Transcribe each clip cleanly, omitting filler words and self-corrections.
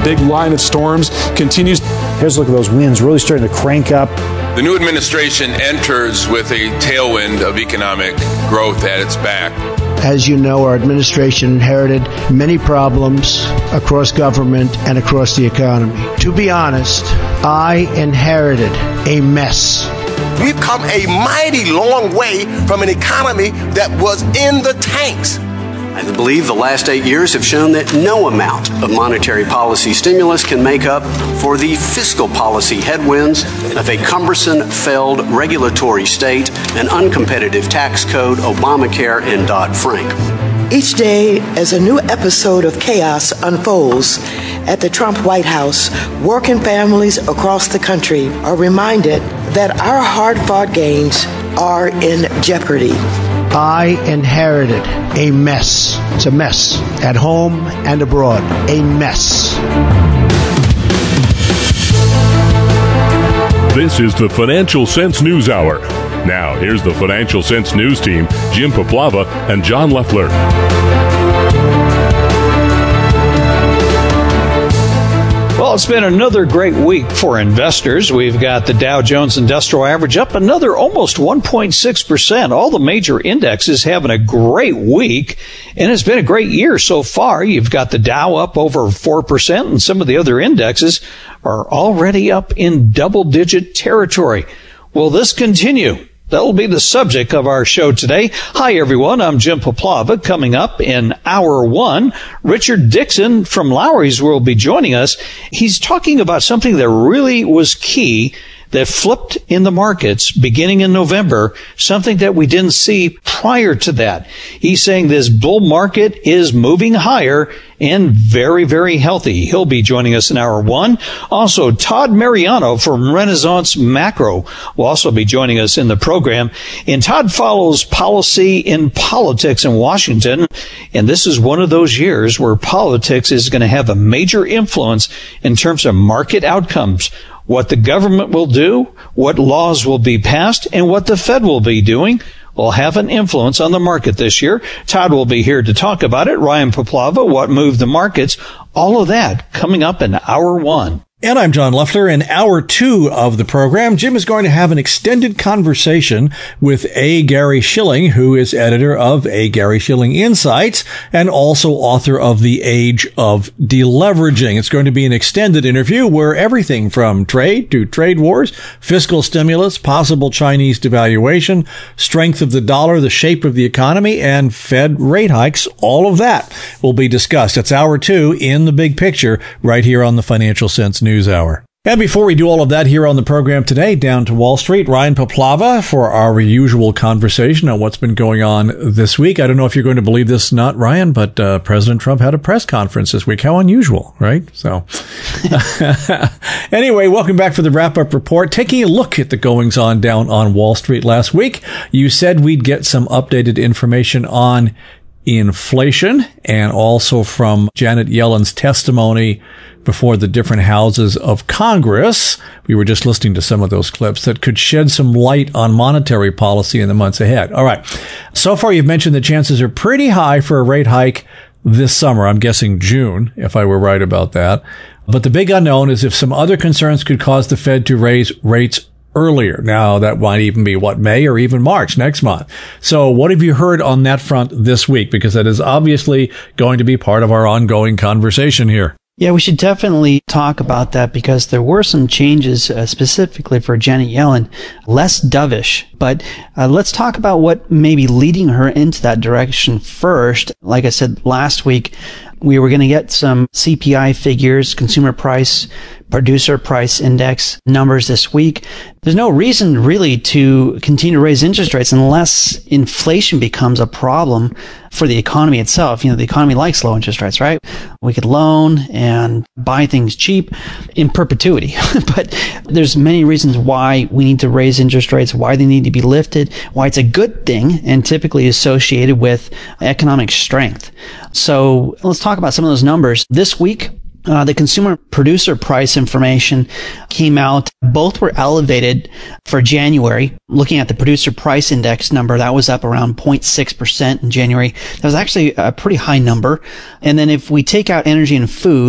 big line of storms continues. Here's a look at those winds really starting to crank up. The new administration enters with a tailwind of economic growth at its back. As you know, our administration inherited many problems across government and across the economy. To be honest, I inherited a mess. We've come a mighty long way from an economy that was in the tanks. I believe the last 8 years have shown that no amount of monetary policy stimulus can make up for the fiscal policy headwinds of a cumbersome, failed regulatory state, an uncompetitive tax code, Obamacare, and Dodd-Frank. Each day, as a new episode of chaos unfolds at the Trump White House, working families across the country are reminded that our hard-fought gains are in jeopardy. I inherited a mess. It's a mess at home and abroad. A mess. This is the Financial Sense News Hour. Now, here's the Financial Sense News team, Jim Poplava and John Leffler. Well, it's been another great week for investors. We've got the Dow Jones Industrial Average up another almost 1.6%. All the major indexes having a great week, and it's been a great year so far. You've got the Dow up over 4%, and some of the other indexes are already up in double-digit territory. Will this continue? That will be the subject of our show today. Hi, everyone. I'm Jim Poplava. Coming up in Hour 1, Richard Dixon from Lowry's will be joining us. He's talking about something that really was key that flipped in the markets beginning in November, something that we didn't see prior to that. He's saying this bull market is moving higher and very, very healthy. He'll be joining us in Hour 1. Also, Todd Mariano from Renaissance Macro will also be joining us in the program. And Todd follows policy in politics in Washington. And this is one of those years where politics is going to have a major influence in terms of market outcomes. What the government will do, what laws will be passed, and what the Fed will be doing will have an influence on the market this year. Todd will be here to talk about it. Ryan Poplava, what moved the markets, all of that coming up in Hour 1. And I'm John Leffler. In Hour 2 of the program, Jim is going to have an extended conversation with A. Gary Shilling, who is editor of A. Gary Shilling Insights and also author of The Age of Deleveraging. It's going to be an extended interview where everything from trade to trade wars, fiscal stimulus, possible Chinese devaluation, strength of the dollar, the shape of the economy, and Fed rate hikes, all of that will be discussed. It's Hour 2 in the big picture right here on the Financial Sense News Hour. And before we do all of that here on the program today, down to Wall Street, Ryan Poplava for our usual conversation on what's been going on this week. I don't know if you're going to believe this or not, Ryan, but President Trump had a press conference this week. How unusual, right? So anyway, welcome back for the wrap-up report. Taking a look at the goings-on down on Wall Street last week, you said we'd get some updated information on inflation and also from Janet Yellen's testimony before the different houses of Congress. We were just listening to some of those clips that could shed some light on monetary policy in the months ahead. All right. So far, you've mentioned the chances are pretty high for a rate hike this summer. I'm guessing June, if I were right about that. But the big unknown is if some other concerns could cause the Fed to raise rates earlier. Now, that might even be, May or even March next month. So what have you heard on that front this week? Because that is obviously going to be part of our ongoing conversation here. Yeah, we should definitely talk about that because there were some changes specifically for Janet Yellen, less dovish. But let's talk about what may be leading her into that direction first. Like I said last week, we were going to get some CPI figures, consumer price, producer price index numbers this week. There's no reason really to continue to raise interest rates unless inflation becomes a problem for the economy itself. You know, the economy likes low interest rates, right? We could loan and buy things cheap in perpetuity. But there's many reasons why we need to raise interest rates, why they need to be lifted, why it's a good thing and typically associated with economic strength. So let's talk about some of those numbers. This week, the consumer producer price information came out. Both were elevated for January. Looking at the producer price index number, that was up around 0.6% in January. That was actually a pretty high number. And then if we take out energy and food,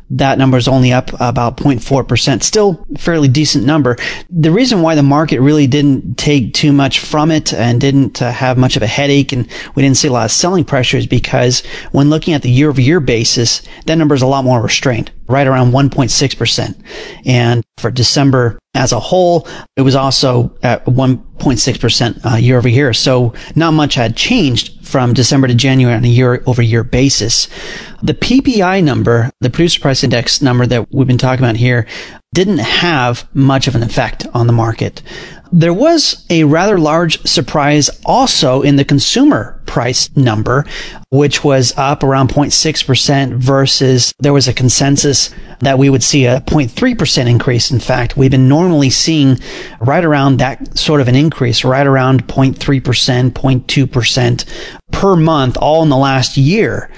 that number is only up about 0.4%. Still fairly decent number. The reason why the market really didn't take too much from it and didn't have much of a headache, and we didn't see a lot of selling pressure, is because when looking at the year-over-year basis, that number is a lot more restrained, right around 1.6%. And for December as a whole, it was also at 1.6% year over year. So not much had changed from December to January on a year-over-year basis. The PPI number, the Producer Price Index number that we've been talking about here, didn't have much of an effect on the market. There was a rather large surprise also in the consumer price number, which was up around 0.6% versus there was a consensus that we would see a 0.3% increase. In fact, we've been normally seeing right around that sort of an increase, right around 0.3%, 0.2% per month, all in the last year.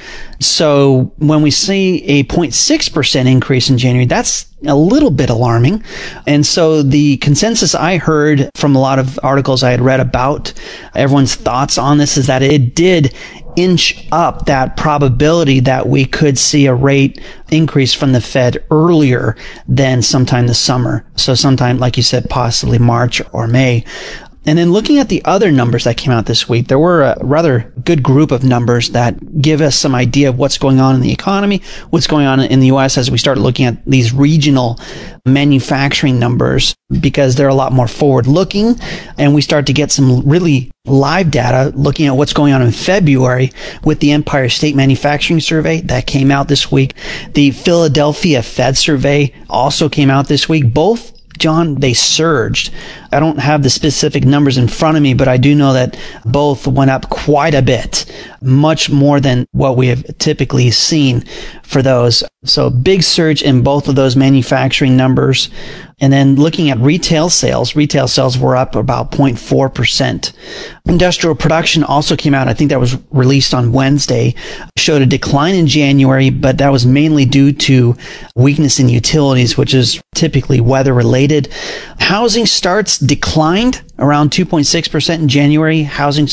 So when we see a 0.6% increase in January, that's a little bit alarming. And so the consensus I heard from a lot of articles I had read about everyone's thoughts on this is that it did inch up that probability that we could see a rate increase from the Fed earlier than sometime this summer. So sometime, like you said, possibly March or May. And then looking at the other numbers that came out this week, there were a rather good group of numbers that give us some idea of what's going on in the economy, what's going on in the U.S. as we start looking at these regional manufacturing numbers, because they're a lot more forward-looking, and we start to get some really live data looking at what's going on in February with the Empire State Manufacturing Survey that came out this week. The Philadelphia Fed Survey also came out this week. Both, John, they surged. I don't have the specific numbers in front of me, but I do know that both went up quite a bit, much more than what we have typically seen for those. So big surge in both of those manufacturing numbers. And then looking at retail sales were up about 0.4%. Industrial production also came out. I think that was released on Wednesday, showed a decline in January, but that was mainly due to weakness in utilities, which is typically weather related. Housing starts declined around 2.6% in January. Housing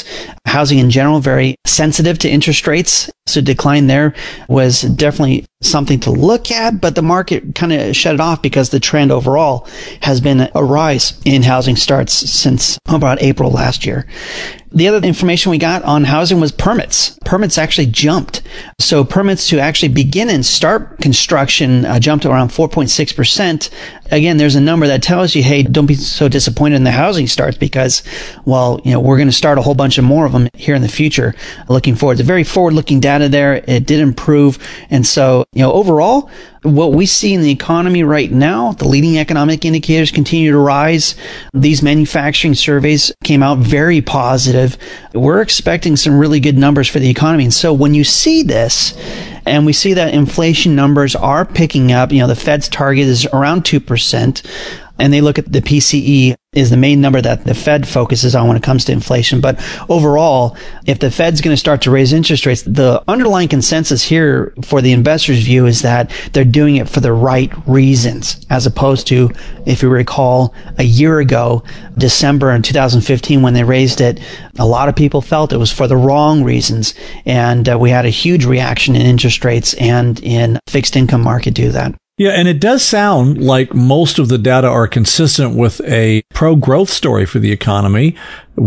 in general, very sensitive to interest rates. So decline there was definitely something to look at, but the market kind of shut it off because the trend overall has been a rise in housing starts since about April last year. The other information we got on housing was permits. Permits actually jumped. So permits to actually begin and start construction jumped around 4.6%. Again, there's a number that tells you, hey, don't be so disappointed in the housing starts because, well, we're going to start a whole bunch of more of them here in the future. Looking forward. It's very forward-looking data there. It did improve. And so, overall, what we see in the economy right now, the leading economic indicators continue to rise. These manufacturing surveys came out very positive. We're expecting some really good numbers for the economy. And so when you see this, and we see that inflation numbers are picking up, the Fed's target is around 2%. And they look at the PCE is the main number that the Fed focuses on when it comes to inflation. But overall, if the Fed's going to start to raise interest rates, the underlying consensus here for the investors' view is that they're doing it for the right reasons, as opposed to, if you recall, a year ago, December in 2015, when they raised it, a lot of people felt it was for the wrong reasons. And we had a huge reaction in interest rates and in fixed income market due to that. Yeah, and it does sound like most of the data are consistent with a pro-growth story for the economy,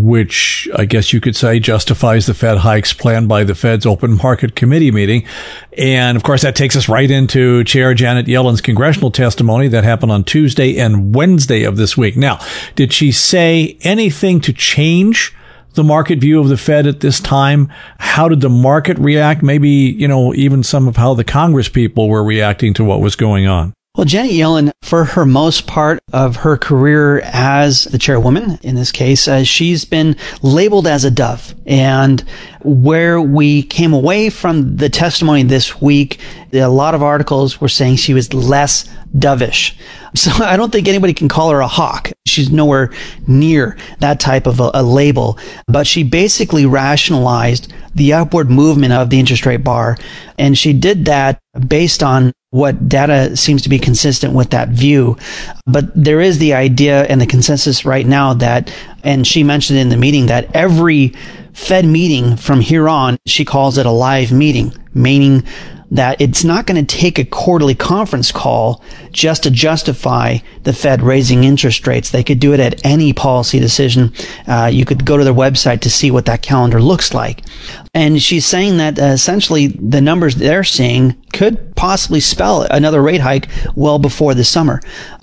which I guess you could say justifies the Fed hikes planned by the Fed's open market committee meeting. And of course, that takes us right into Chair Janet Yellen's congressional testimony that happened on Tuesday and Wednesday of this week. Now, did she say anything to change the market view of the Fed at this time? How did the market react? Maybe, even some of how the Congress people were reacting to what was going on. Well, Janet Yellen, for her most part of her career as the chairwoman, in this case, she's been labeled as a dove. And where we came away from the testimony this week, a lot of articles were saying she was less dovish. So I don't think anybody can call her a hawk. She's nowhere near that type of a label. But she basically rationalized the upward movement of the interest rate bar. And she did that based on what data seems to be consistent with that view. But there is the idea and the consensus right now that, and she mentioned in the meeting, that every Fed meeting from here on, she calls it a live meeting, meaning that it's not going to take a quarterly conference call just to justify the Fed raising interest rates. They could do it at any policy decision. You could go to their website to see what that calendar looks like. And she's saying that essentially the numbers they're seeing could possibly spell another rate hike well before the summer.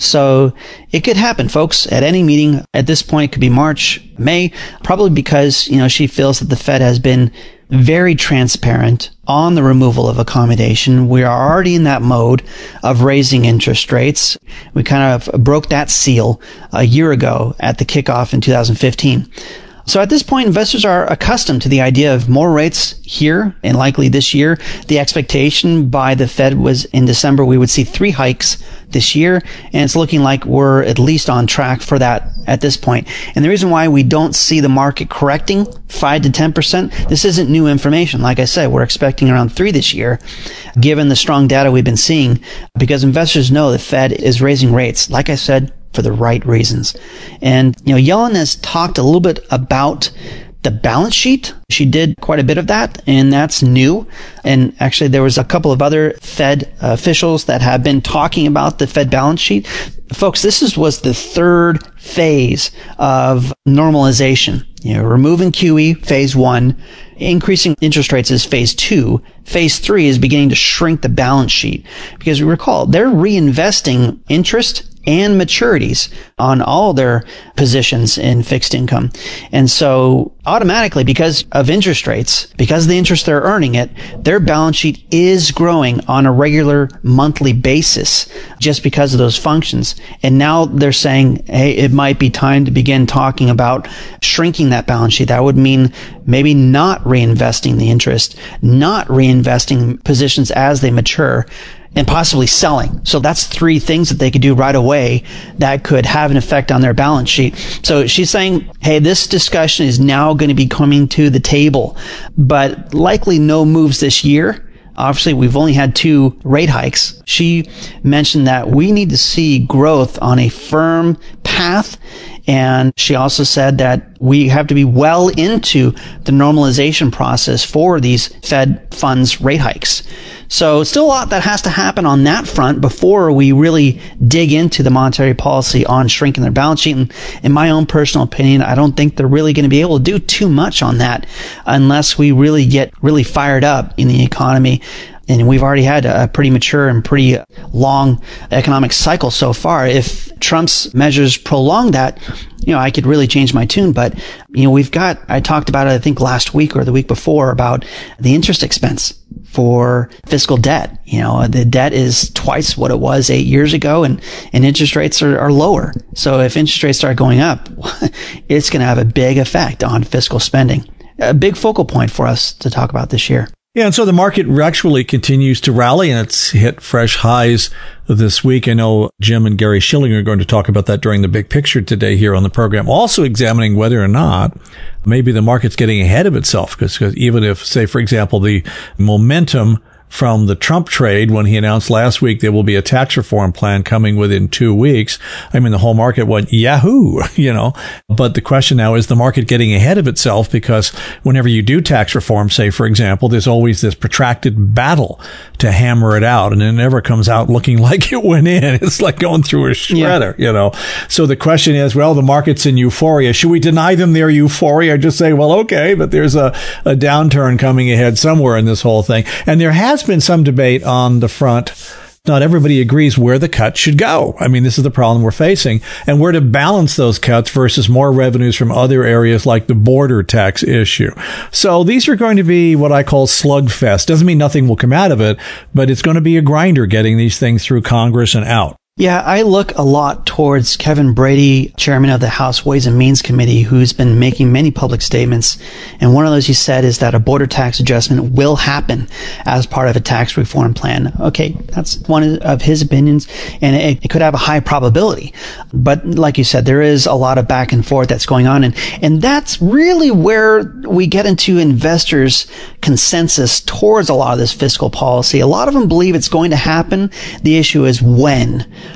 So it could happen, folks, at any meeting. At this point, it could be March, May, probably because, she feels that the Fed has been very transparent on the removal of accommodation. We are already in that mode of raising interest rates. We kind of broke that seal a year ago at the kickoff in 2015. So at this point, investors are accustomed to the idea of more rates here and likely this year. The expectation by the Fed was in December we would see 3 hikes this year, and it's looking like we're at least on track for that at this point. And the reason why we don't see the market correcting 5 to 10%, this isn't new information. Like I said, we're expecting around 3 this year, given the strong data we've been seeing, because investors know the Fed is raising rates, like I said, for the right reasons. And, Yellen has talked a little bit about the balance sheet. She did quite a bit of that, and that's new. And actually, there was a couple of other Fed officials that have been talking about the Fed balance sheet. Folks, this was the third phase of normalization. Removing QE, phase 1, increasing interest rates is phase 2. Phase 3 is beginning to shrink the balance sheet. Because recall, they're reinvesting interest and maturities on all their positions in fixed income. And so automatically, because of interest rates, because of the interest they're earning it, their balance sheet is growing on a regular monthly basis just because of those functions. And now they're saying, hey, it might be time to begin talking about shrinking that balance sheet. That would mean maybe not reinvesting the interest, not reinvesting positions as they mature, and possibly selling. So that's 3 things that they could do right away that could have an effect on their balance sheet. So she's saying, hey, this discussion is now going to be coming to the table, but likely no moves this year. Obviously, we've only had 2 rate hikes. She mentioned that we need to see growth on a firm path. And she also said that we have to be well into the normalization process for these Fed funds rate hikes. So still a lot that has to happen on that front before we really dig into the monetary policy on shrinking their balance sheet. And in my own personal opinion, I don't think they're really going to be able to do too much on that unless we really get really fired up in the economy. And we've already had a pretty mature and pretty long economic cycle so far. If Trump's measures prolong that, I could really change my tune. But, I talked about it, I think last week or the week before, about the interest expense for fiscal debt. The debt is twice what it was 8 years ago, and interest rates are lower. So if interest rates start going up, it's going to have a big effect on fiscal spending. A big focal point for us to talk about this year. Yeah, and so the market actually continues to rally, and it's hit fresh highs this week. I know Jim and Gary Schilling are going to talk about that during the big picture today here on the program, also examining whether or not maybe the market's getting ahead of itself, because even if, say, for example, the momentum from the Trump trade when he announced last week there will be a tax reform plan coming within 2 weeks. I mean, the whole market went yahoo, But the question now is the market getting ahead of itself, because whenever you do tax reform, say, for example, there's always this protracted battle to hammer it out, and it never comes out looking like it went in. It's like going through a shredder, So the question is, well, the market's in euphoria. Should we deny them their euphoria or just say, well, okay, but there's a downturn coming ahead somewhere in this whole thing? And there has been some debate on the front. Not everybody agrees where the cut should go. I mean, this is the problem we're facing, and where to balance those cuts versus more revenues from other areas like the border tax issue. So these are going to be what I call slugfest. Doesn't mean nothing will come out of it, but it's going to be a grinder getting these things through Congress and out. Yeah, I look a lot towards Kevin Brady, chairman of the House Ways and Means Committee, who's been making many public statements. And one of those he said is that a border tax adjustment will happen as part of a tax reform plan. Okay, that's one of his opinions, and it could have a high probability. But like you said, there is a lot of back and forth that's going on. And that's really where we get into investors' consensus towards a lot of this fiscal policy. A lot of them believe it's going to happen. The issue is when.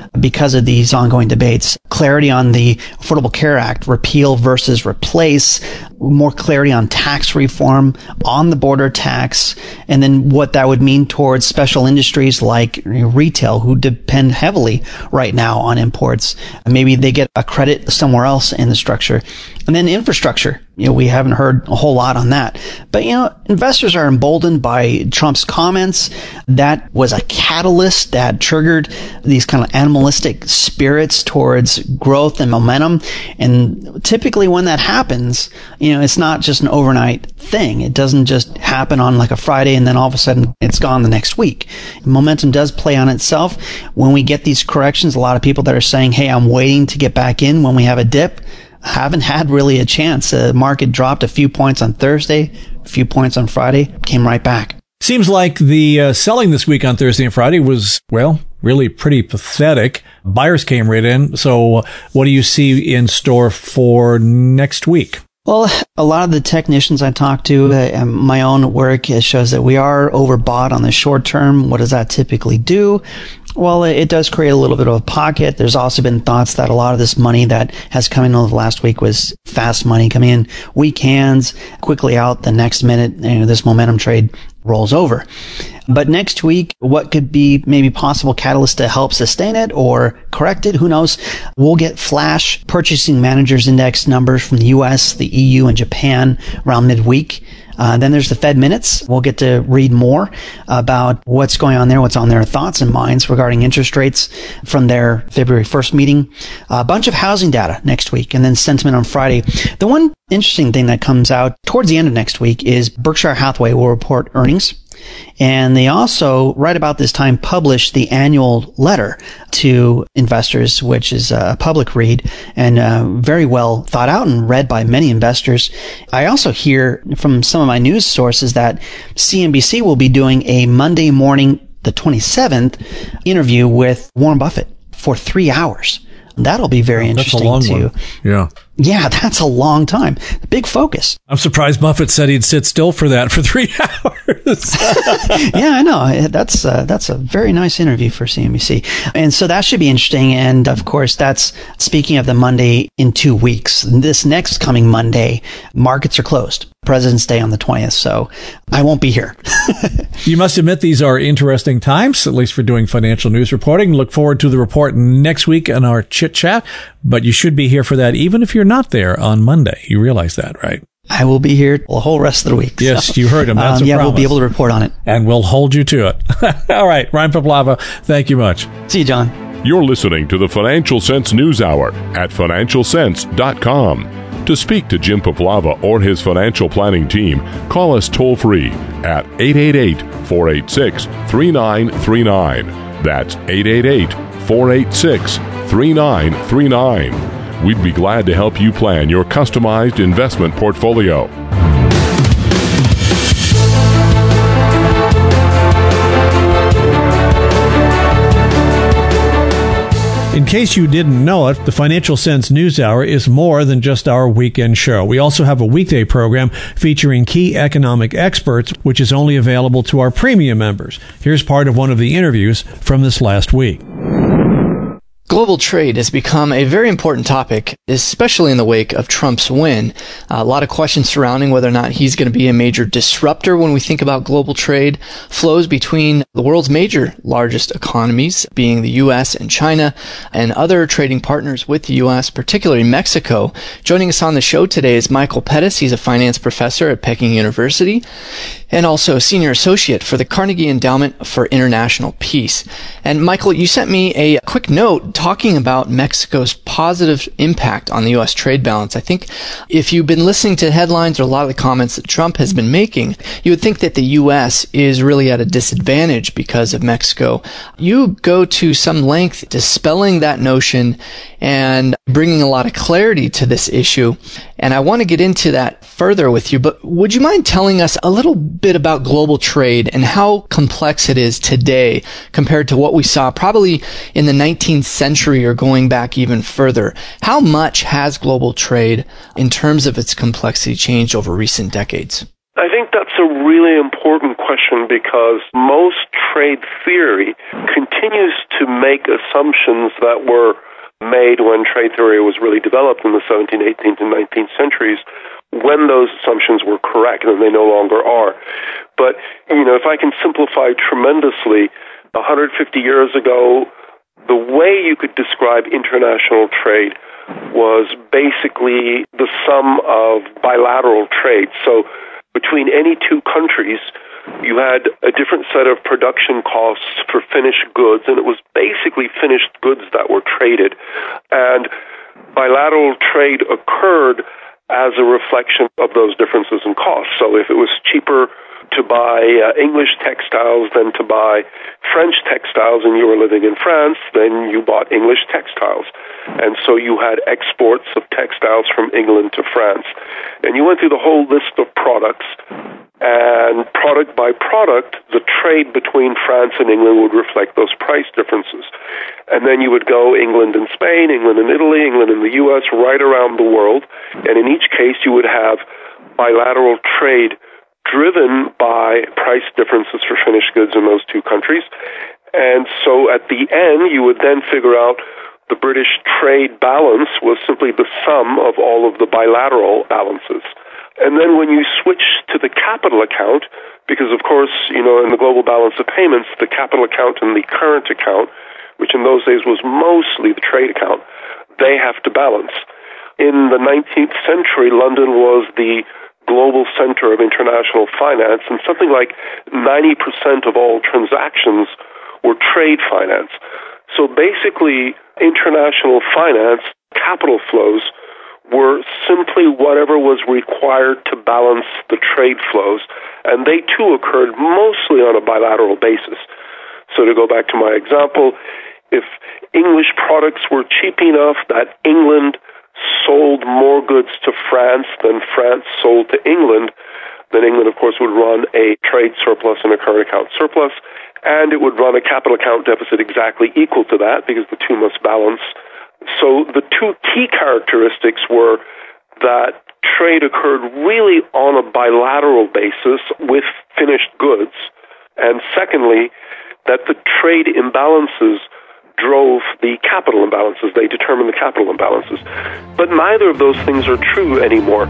because of these ongoing debates. Clarity on the Affordable Care Act, repeal versus replace, more clarity on tax reform, on the border tax, and then what that would mean towards special industries like retail, who depend heavily right now on imports. Maybe they get a credit somewhere else in the structure. And then infrastructure. We haven't heard a whole lot on that. But, investors are emboldened by Trump's comments. That was a catalyst that triggered these kind of animalistic spirits towards growth and momentum. And typically when that happens, it's not just an overnight thing. It doesn't just happen on like a Friday and then all of a sudden it's gone the next week. Momentum does play on itself. When we get these corrections, a lot of people that are saying, hey, I'm waiting to get back in when we have a dip, haven't had really a chance. The market dropped a few points on Thursday, a few points on Friday, came right back. Seems like the selling this week on Thursday and Friday was, really pretty pathetic. Buyers came right in. So what do you see in store for next week? Well, a lot of the technicians I talked to, my own work shows that we are overbought on the short term. What does that typically do? Well, it does create a little bit of a pocket. There's also been thoughts that a lot of this money that has come in over the last week was fast money coming in, weak hands, quickly out the next minute. This momentum trade rolls over. But next week, what could be maybe possible catalyst to help sustain it or correct it? Who knows? We'll get flash purchasing managers index numbers from the US, the EU, and Japan around midweek. Then there's the Fed minutes. We'll get to read more about what's going on there, what's on their thoughts and minds regarding interest rates from their February 1st meeting. A bunch of housing data next week, and then sentiment on Friday. The one interesting thing that comes out towards the end of next week is Berkshire Hathaway will report earnings. And they also, right about this time, publish the annual letter to investors, which is a public read and very well thought out and read by many investors. I also hear from some of my news sources that CNBC will be doing a Monday morning, the 27th, interview with Warren Buffett for 3 hours. That'll be very interesting too. That's a long one. Yeah. Yeah, that's a long time. Big focus. I'm surprised Buffett said he'd sit still for that for 3 hours. Yeah, I know. That's a very nice interview for CNBC. And so that should be interesting. And of course, that's speaking of the Monday in 2 weeks. This next coming Monday, markets are closed. President's Day on the 20th. So I won't be here. You must admit these are interesting times, at least for doing financial news reporting. Look forward to the report next week in our chit chat, but you should be here for that even if you're not there on Monday. You realize that, right? I will be here the whole rest of the week. Yes, so, you heard him. That's a yeah, promise. We'll be able to report on it. And we'll hold you to it. All right, Ryan Paplava, thank you much. See you, John. You're listening to the Financial Sense News Hour at financialsense.com. To speak to Jim Paplava or his financial planning team, call us toll-free at 888-486-3939. That's 888-486-3939. We'd be glad to help you plan your customized investment portfolio. In case you didn't know it, the Financial Sense News Hour is more than just our weekend show. We also have a weekday program featuring key economic experts, which is only available to our premium members. Here's part of one of the interviews from this last week. Global trade has become a very important topic, especially in the wake of Trump's win. A lot of questions surrounding whether or not he's going to be a major disruptor when we think about global trade. Flows between the world's largest economies, being the U.S. and China, and other trading partners with the U.S., particularly Mexico. Joining us on the show today is Michael Pettis. He's a finance professor at Peking University and also a senior associate for the Carnegie Endowment for International Peace. And Michael, you sent me a quick note talking about Mexico's positive impact on the U.S. trade balance. I think if you've been listening to headlines or a lot of the comments that Trump has been making, you would think that the U.S. is really at a disadvantage because of Mexico. You go to some length dispelling that notion and bringing a lot of clarity to this issue. And I want to get into that further with you, but would you mind telling us a little bit about global trade and how complex it is today compared to what we saw probably in the 19th century or going back even further? How much has global trade in terms of its complexity changed over recent decades? I think that's a really important question because most trade theory continues to make assumptions that were made when trade theory was really developed in the 17th, 18th, and 19th centuries, when those assumptions were correct, and they no longer are. But, if I can simplify tremendously, 150 years ago, the way you could describe international trade was basically the sum of bilateral trade. So between any two countries, you had a different set of production costs for finished goods, and it was basically finished goods that were traded. And bilateral trade occurred as a reflection of those differences in costs. So if it was cheaper to buy English textiles than to buy French textiles and you were living in France, then you bought English textiles. And so you had exports of textiles from England to France. And you went through the whole list of products, and product by product, the trade between France and England would reflect those price differences. And then you would go England and Spain, England and Italy, England and the U.S., right around the world. And in each case, you would have bilateral trade driven by price differences for finished goods in those two countries. And so at the end, you would then figure out the British trade balance was simply the sum of all of the bilateral balances. And then when you switch to the capital account, because of course, in the global balance of payments, the capital account and the current account, which in those days was mostly the trade account, they have to balance. In the 19th century, London was the global center of international finance, and something like 90% of all transactions were trade finance. So basically, international finance, capital flows, were simply whatever was required to balance the trade flows, and they too occurred mostly on a bilateral basis. So to go back to my example, if English products were cheap enough that England sold more goods to France than France sold to England, then England, of course, would run a trade surplus and a current account surplus, and it would run a capital account deficit exactly equal to that because the two must balance. So the two key characteristics were that trade occurred really on a bilateral basis with finished goods, and secondly, that the trade imbalances drove the capital imbalances. They determined the capital imbalances. But neither of those things are true anymore.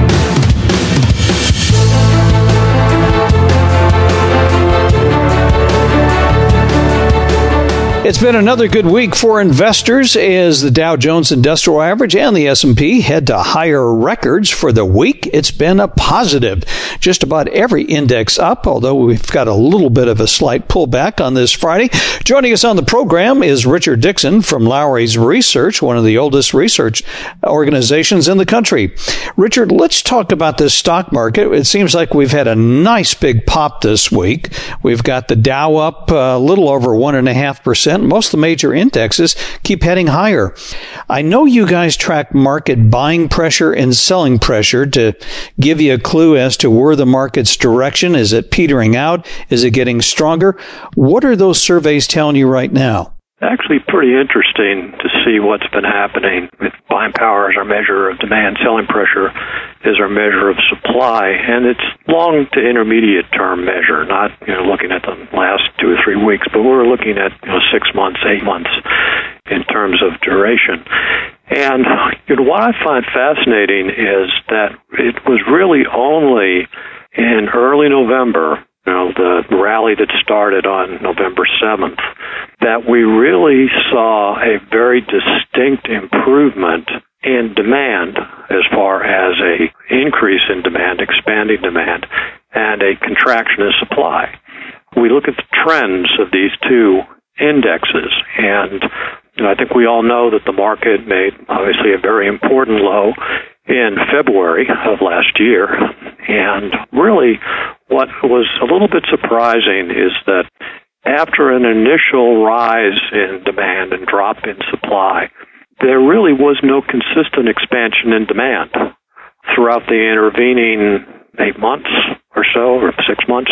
It's been another good week for investors as the Dow Jones Industrial Average and the S&P head to higher records for the week. It's been a positive. Just about every index up, although we've got a little bit of a slight pullback on this Friday. Joining us on the program is Richard Dixon from Lowry's Research, one of the oldest research organizations in the country. Richard, let's talk about this stock market. It seems like we've had a nice big pop this week. We've got the Dow up a little over 1.5%. Most of the major indexes keep heading higher. I know you guys track market buying pressure and selling pressure to give you a clue as to where the market's direction. Is it petering out? Is it getting stronger? What are those surveys telling you right now? Actually pretty interesting to see what's been happening with buying power as our measure of demand, selling pressure is our measure of supply, and it's long to intermediate term measure, not looking at the last 2 or 3 weeks, but we're looking at 6 months, 8 months in terms of duration. And what I find fascinating is that it was really only in early November, the rally that started on November 7th, that we really saw a very distinct improvement in demand as far as a increase in demand, expanding demand, and a contraction in supply. We look at the trends of these two indexes, and I think we all know that the market made obviously a very important low in February of last year. And really what was a little bit surprising is that after an initial rise in demand and drop in supply, there really was no consistent expansion in demand throughout the intervening 8 months or so, or 6 months.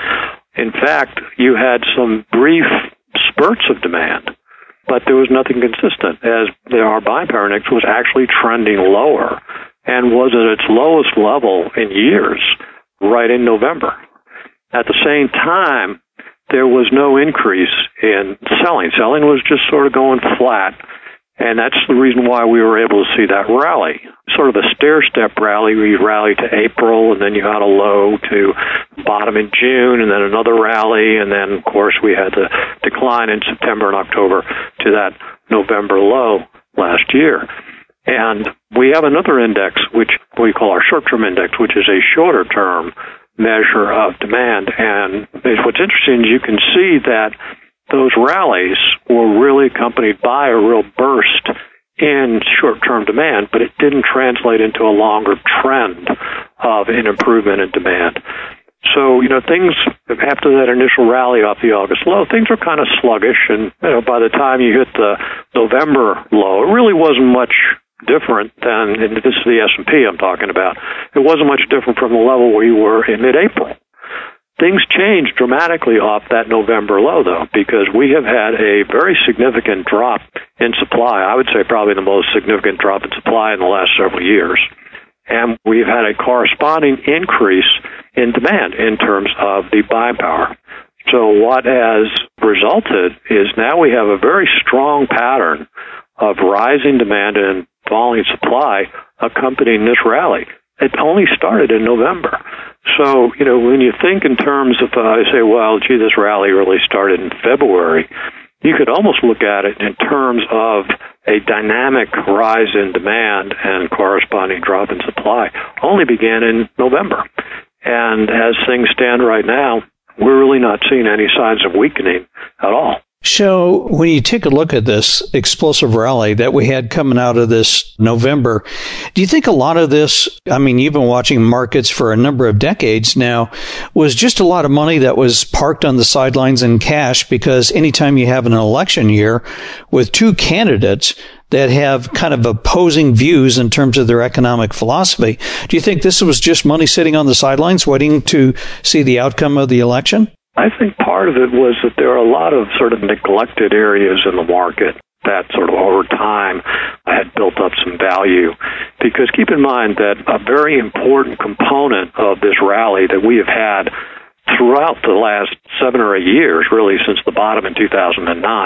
In fact, you had some brief spurts of demand, but there was nothing consistent, as our buying power index was actually trending lower and was at its lowest level in years right in November. At the same time, there was no increase in selling. Selling was just sort of going flat, and that's the reason why we were able to see that rally. Sort of a stair-step rally where you rally to April, and then you had a low to bottom in June, and then another rally, and then, of course, we had the decline in September and October to that November low last year. And we have another index, which we call our short-term index, which is a shorter-term measure of demand. And what's interesting is you can see that those rallies were really accompanied by a real burst in short-term demand, but it didn't translate into a longer trend of an improvement in demand. So, things after that initial rally off the August low, things were kind of sluggish. And, by the time you hit the November low, it really wasn't much different than, and this is the S&P I'm talking about, it wasn't much different from the level where you were in mid-April. Things changed dramatically off that November low, though, because we have had a very significant drop in supply. I would say probably the most significant drop in supply in the last several years. And we've had a corresponding increase in demand in terms of the buying power. So what has resulted is now we have a very strong pattern of rising demand and falling supply accompanying this rally. It only started in November. So, when you think in terms of, I say, well, gee, this rally really started in February, you could almost look at it in terms of a dynamic rise in demand and corresponding drop in supply only began in November. And as things stand right now, we're really not seeing any signs of weakening at all. So when you take a look at this explosive rally that we had coming out of this November, do you think a lot of this, you've been watching markets for a number of decades now, was just a lot of money that was parked on the sidelines in cash? Because anytime you have an election year with two candidates that have kind of opposing views in terms of their economic philosophy, do you think this was just money sitting on the sidelines waiting to see the outcome of the election? I think part of it was that there are a lot of sort of neglected areas in the market that sort of over time had built up some value. Because keep in mind that a very important component of this rally that we have had throughout the last 7 or 8 years, really since the bottom in 2009,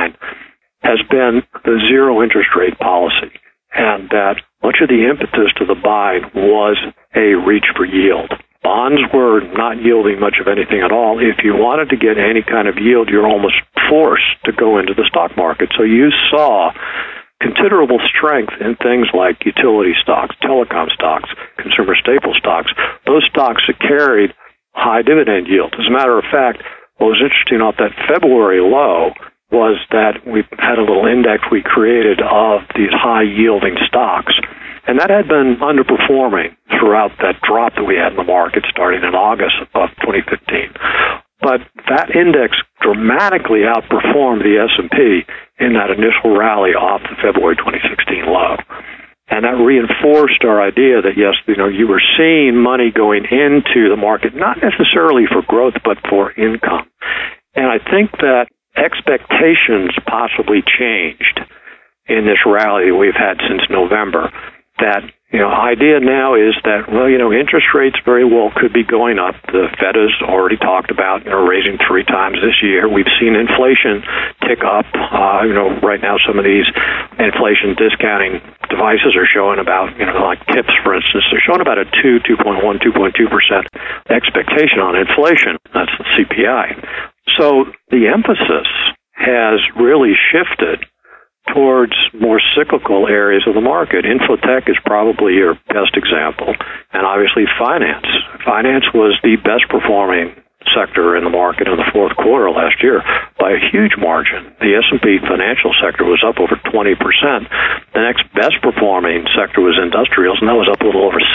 has been the zero interest rate policy. And that much of the impetus to the buy was a reach for yield. Bonds were not yielding much of anything at all. If you wanted to get any kind of yield, you're almost forced to go into the stock market. So you saw considerable strength in things like utility stocks, telecom stocks, consumer staple stocks. Those stocks that carried high dividend yield. As a matter of fact, what was interesting off that February low was that we had a little index we created of these high-yielding stocks. And that had been underperforming throughout that drop that we had in the market starting in August of 2015. But that index dramatically outperformed the S&P in that initial rally off the February 2016 low. And that reinforced our idea that, yes, you were seeing money going into the market, not necessarily for growth, but for income. And I think that expectations possibly changed in this rally we've had since November. That, idea now is that, interest rates very well could be going up. The Fed has already talked about, raising 3 times this year. We've seen inflation tick up. Right now some of these inflation discounting devices are showing about, like TIPS, for instance, they're showing about a 2.1, 2.2% expectation on inflation. That's the CPI. So the emphasis has really shifted towards more cyclical areas of the market. Infotech is probably your best example, and obviously finance. Finance was the best performing sector in the market in the fourth quarter last year by a huge margin. The S&P financial sector was up over 20%. The next best performing sector was industrials, and that was up a little over 6%.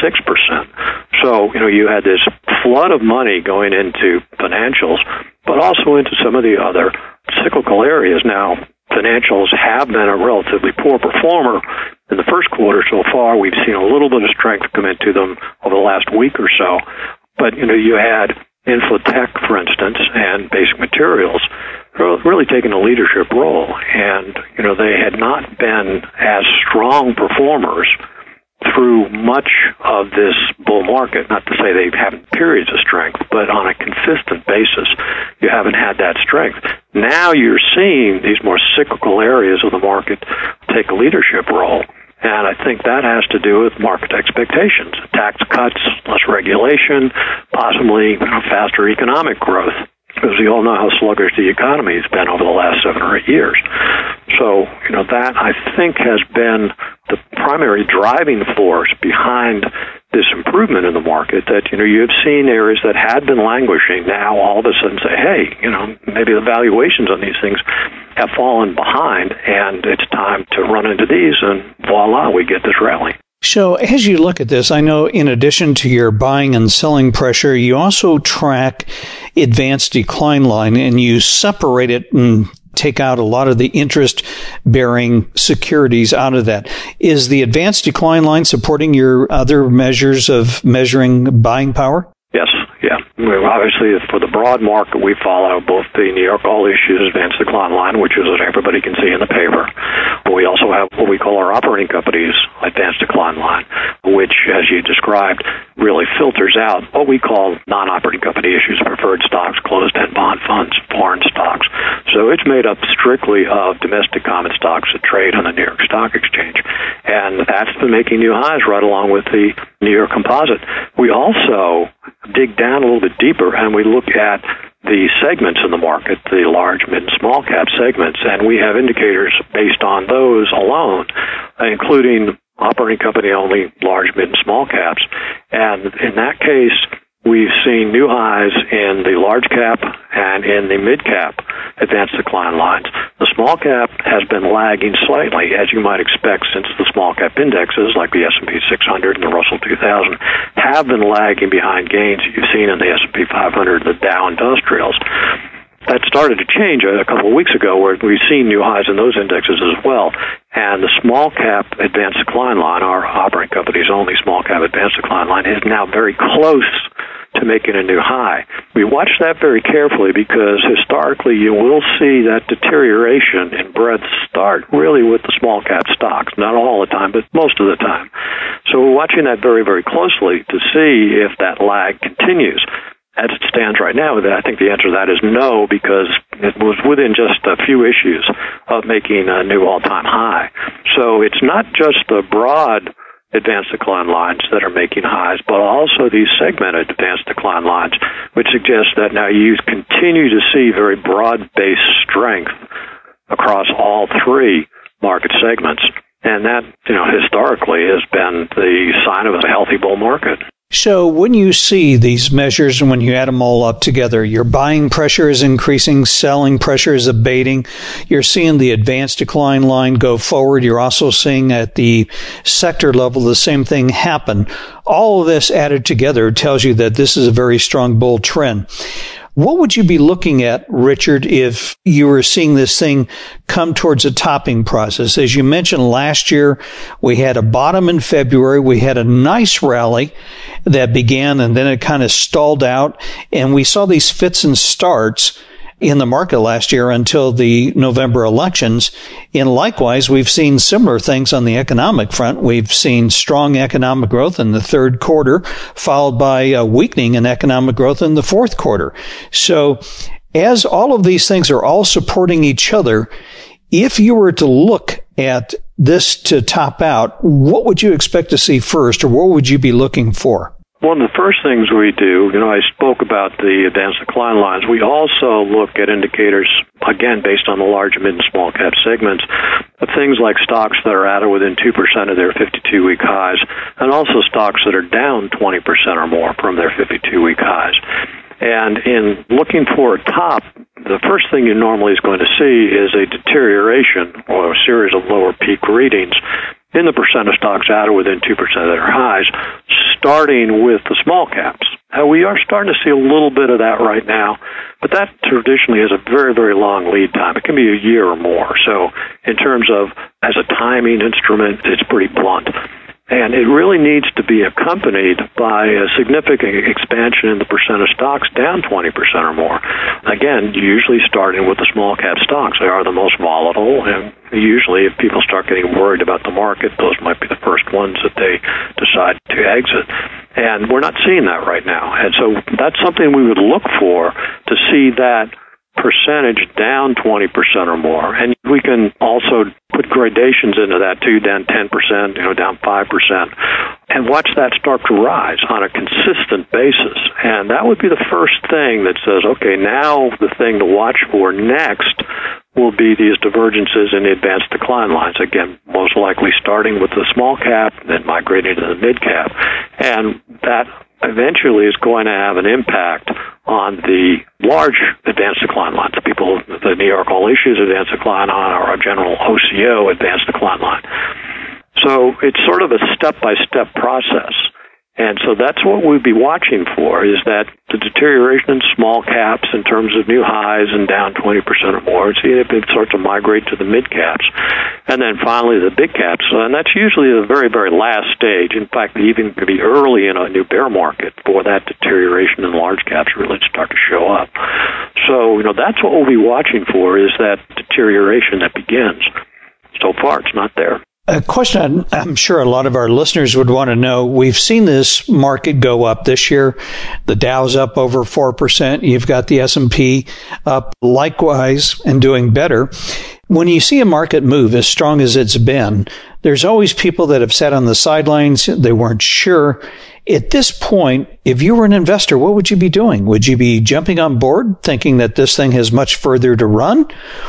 So, you had this flood of money going into financials, but also into some of the other cyclical areas. Now, financials have been a relatively poor performer in the first quarter so far. We've seen a little bit of strength come into them over the last week or so. But, you had Infotech, for instance, and basic materials really taking a leadership role. And, they had not been as strong performers through much of this bull market, not to say they haven't periods of strength, but on a consistent basis, you haven't had that strength. Now you're seeing these more cyclical areas of the market take a leadership role. And I think that has to do with market expectations, tax cuts, less regulation, possibly faster economic growth, because we all know how sluggish the economy has been over the last 7 or 8 years. So, that I think has been the primary driving force behind this improvement in the market, that, you've seen areas that had been languishing now all of a sudden say, hey, maybe the valuations on these things have fallen behind, and it's time to run into these, and voila, we get this rally. So as you look at this, I know in addition to your buying and selling pressure, you also track advanced decline line, and you separate it and take out a lot of the interest-bearing securities out of that. Is the advanced decline line supporting your other measures of measuring buying power? Yes, yeah. Obviously, for the broad market, we follow both the New York All Issues Advanced Decline Line, which is what everybody can see in the paper. We also have what we call our operating companies Advanced Decline Line, which, as you described, really filters out what we call non-operating company issues, preferred stocks, closed-end bond funds, foreign stocks. So it's made up strictly of domestic common stocks that trade on the New York Stock Exchange. And that's been making new highs right along with the New York Composite. We also dig down a little bit deeper and we look at the segments in the market, the large, mid, and small cap segments, and we have indicators based on those alone, including operating company only large, mid, and small caps. And in that case, we've seen new highs in the large cap and in the mid cap advanced decline lines. The small cap has been lagging slightly, as you might expect, since the small cap indexes like the S&P 600 and the Russell 2000 have been lagging behind gains you've seen in the S&P 500 and the Dow Industrials. That started to change a couple of weeks ago, where we've seen new highs in those indexes as well. And the small cap advanced decline line, our operating company's only small cap advanced decline line, is now very close to making a new high. We watch that very carefully because historically you will see that deterioration in breadth start really with the small cap stocks. Not all the time, but most of the time. So we're watching that very, very closely to see if that lag continues. As it stands right now, I think the answer to that is no, because it was within just a few issues of making a new all-time high. So it's not just the broad advanced decline lines that are making highs, but also these segmented advanced decline lines, which suggests that now you continue to see very broad-based strength across all three market segments. And that, historically has been the sign of a healthy bull market. So when you see these measures and when you add them all up together, your buying pressure is increasing, selling pressure is abating, you're seeing the advanced decline line go forward, you're also seeing at the sector level the same thing happen. All of this added together tells you that this is a very strong bull trend. What would you be looking at, Richard, if you were seeing this thing come towards a topping process? As you mentioned, last year we had a bottom in February. We had a nice rally that began and then it kind of stalled out. And we saw these fits and starts in the market last year until the November elections. And likewise, we've seen similar things on the economic front. We've seen strong economic growth in the third quarter, followed by a weakening in economic growth in the fourth quarter. So as all of these things are all supporting each other, if you were to look at this to top out, what would you expect to see first, or what would you be looking for? One of the first things we do, I spoke about the advanced decline lines. We also look at indicators, again, based on the large, mid, and small cap segments, of things like stocks that are at or within 2% of their 52-week highs, and also stocks that are down 20% or more from their 52-week highs. And in looking for a top, the first thing you normally is going to see is a deterioration or a series of lower peak readings in the percent of stocks at or within 2% of their highs, starting with the small caps. Now, we are starting to see a little bit of that right now, but that traditionally is a very, very long lead time. It can be a year or more. So in terms of as a timing instrument, it's pretty blunt. And it really needs to be accompanied by a significant expansion in the percent of stocks down 20% or more. Again, usually starting with the small cap stocks. They are the most volatile, and usually if people start getting worried about the market, those might be the first ones that they decide to exit. And we're not seeing that right now. And so that's something we would look for, to see that percentage down 20% or more. And we can also put gradations into that too, down 10%, down 5%, and watch that start to rise on a consistent basis. And that would be the first thing that says, okay, now the thing to watch for next will be these divergences in the advanced decline lines. Again, most likely starting with the small cap, then migrating to the mid cap. And that eventually is going to have an impact on the large advanced decline lines, the New York All Issues advanced decline line, or our general OCO advanced decline line. So it's sort of a step-by-step process. And so that's what we'd be watching for, is that the deterioration in small caps in terms of new highs and down 20% or more, see if it starts to migrate to the mid caps. And then finally the big caps. And that's usually the very, very last stage. In fact, even could be early in a new bear market for that deterioration in large caps really start to show up. So, that's what we'll be watching for, is that deterioration that begins. So far, it's not there. A question I'm sure a lot of our listeners would want to know. We've seen this market go up this year. The Dow's up over 4%. You've got the S&P up likewise and doing better. When you see a market move as strong as it's been, there's always people that have sat on the sidelines. They weren't sure. At this point, if you were an investor, what would you be doing? Would you be jumping on board thinking that this thing has much further to run?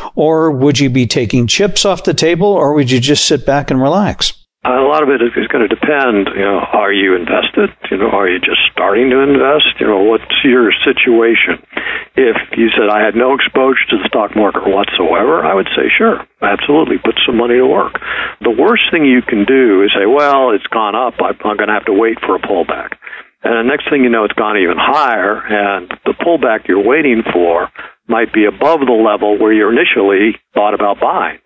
Or would you be taking chips off the table? Or would you just sit back and relax? A lot of it is going to depend. Are you invested? Are you just starting to invest? What's your situation? If you said, I had no exposure to the stock market whatsoever, I would say, sure, absolutely, put some money to work. The worst thing you can do is say, well, it's gone up, I'm going to have to wait for a pullback. And the next thing you know, it's gone even higher, and the pullback you're waiting for might be above the level where you initially thought about buying.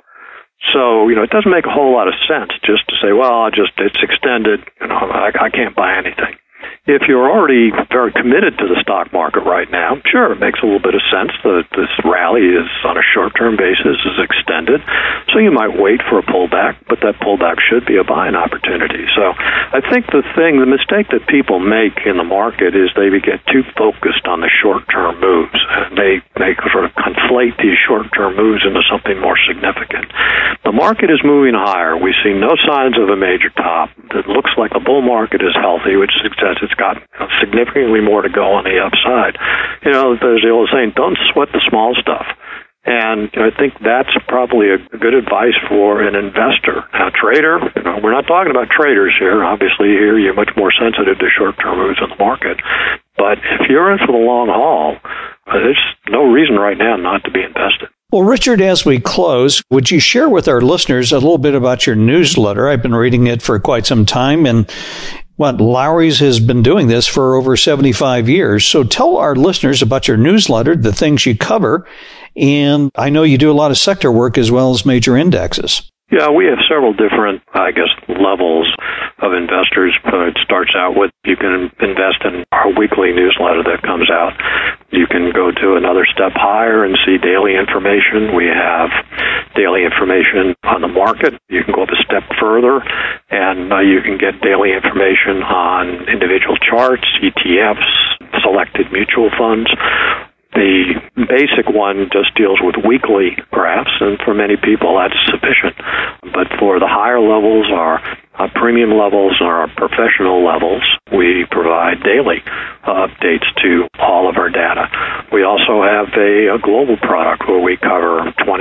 So, it doesn't make a whole lot of sense just to say, well, it's extended, I can't buy anything. If you're already very committed to the stock market right now, sure, it makes a little bit of sense that this rally is on a short-term basis, is extended. So you might wait for a pullback, but that pullback should be a buying opportunity. So I think the mistake that people make in the market is they get too focused on the short-term moves. They sort of conflate these short-term moves into something more significant. The market is moving higher. We see no signs of a major top. It looks like the bull market is healthy, which suggests it's got significantly more to go on the upside. There's the old saying, don't sweat the small stuff. And I think that's probably a good advice for an investor. Now, trader, we're not talking about traders here. Obviously, here you're much more sensitive to short-term moves in the market. But if you're in for the long haul, there's no reason right now not to be invested. Well, Richard, as we close, would you share with our listeners a little bit about your newsletter? I've been reading it for quite some time, and Lowry's has been doing this for over 75 years. So tell our listeners about your newsletter, the things you cover, and I know you do a lot of sector work as well as major indexes. Yeah, we have several different, levels of investors. It starts out with you can invest in our weekly newsletter that comes out. You can go to another step higher and see daily information. We have daily information on the market. You can go up a step further, and you can get daily information on individual charts, ETFs, selected mutual funds. The basic one just deals with weekly graphs, and for many people that's sufficient. But for the higher levels, our premium levels, our professional levels, we provide daily updates to all of our data. We also have a global product where we cover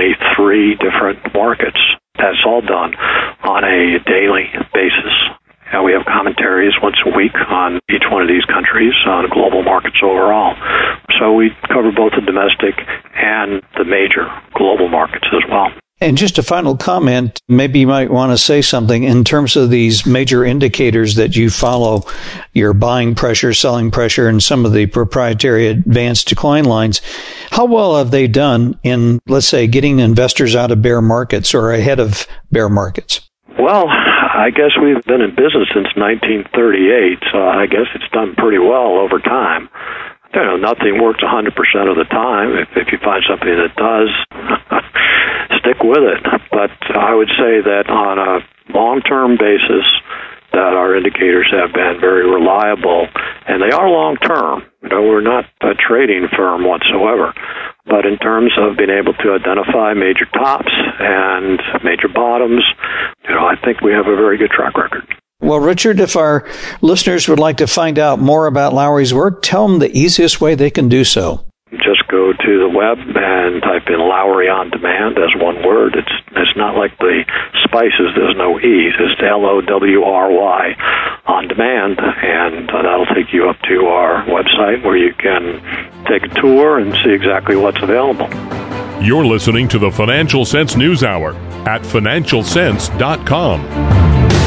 23 different markets. That's all done on a daily basis. And we have commentaries once a week on each one of these countries, on global markets overall. So we cover both the domestic and the major global markets as well. And just a final comment, maybe you might want to say something in terms of these major indicators that you follow, your buying pressure, selling pressure, and some of the proprietary advanced decline lines. How well have they done in, let's say, getting investors out of bear markets or ahead of bear markets? Well, I guess we've been in business since 1938, so I guess it's done pretty well over time. Nothing works 100% of the time. If you find something that does, stick with it. But I would say that on a long-term basis, that our indicators have been very reliable, and they are long-term. We're not a trading firm whatsoever. But in terms of being able to identify major tops and major bottoms, I think we have a very good track record. Well, Richard, if our listeners would like to find out more about Lowry's work, tell them the easiest way they can do so. Just go to the web and type in Lowry On Demand as one word. It's not like the spices. There's no E's. It's LOWRY On Demand, and that'll take you up to our website where you can take a tour and see exactly what's available. You're listening to the Financial Sense News Hour at financialsense.com.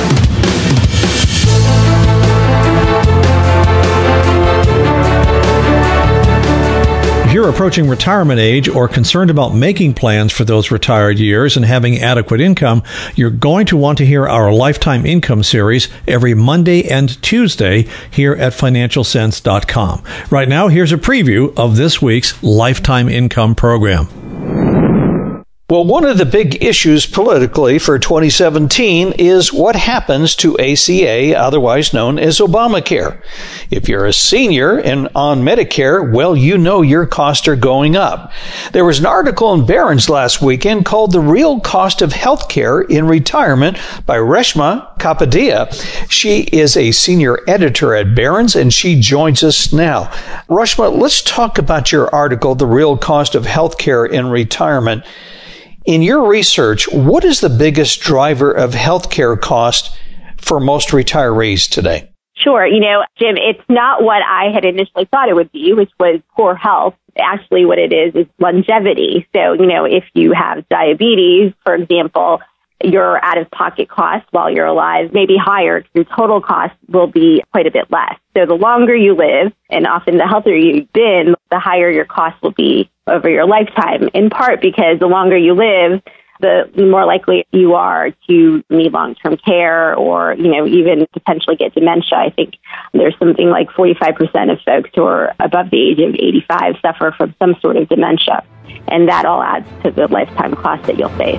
If you're approaching retirement age or concerned about making plans for those retired years and having adequate income, you're going to want to hear our Lifetime Income series every Monday and Tuesday here at financialsense.com. Right now, here's a preview of this week's Lifetime Income program. Well, one of the big issues politically for 2017 is what happens to ACA, otherwise known as Obamacare. If you're a senior and on Medicare, well, you know your costs are going up. There was an article in Barron's last weekend called The Real Cost of Healthcare in Retirement by Reshma Kapadia. She is a senior editor at Barron's, and she joins us now. Reshma, let's talk about your article, The Real Cost of Healthcare in Retirement. In your research, what is the biggest driver of healthcare cost for most retirees today? Sure. Jim, it's not what I had initially thought it would be, which was poor health. Actually, what it is longevity. So, if you have diabetes, for example, your out-of-pocket costs while you're alive may be higher. Your total cost will be quite a bit less. So the longer you live, and often the healthier you've been, the higher your costs will be over your lifetime, in part because the longer you live, the more likely you are to need long-term care or, even potentially get dementia. I think there's something like 45% of folks who are above the age of 85 suffer from some sort of dementia. And that all adds to the lifetime cost that you'll face.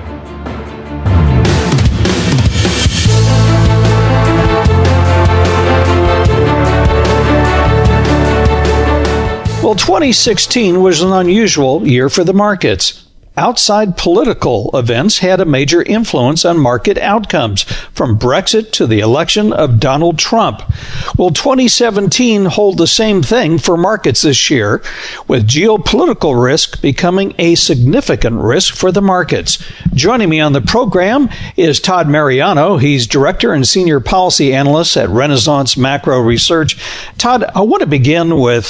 Well, 2016 was an unusual year for the markets. Outside political events had a major influence on market outcomes, from Brexit to the election of Donald Trump. Will 2017 hold the same thing for markets this year, with geopolitical risk becoming a significant risk for the markets? Joining me on the program is Todd Mariano. He's Director and Senior Policy Analyst at Renaissance Macro Research. Todd, I want to begin with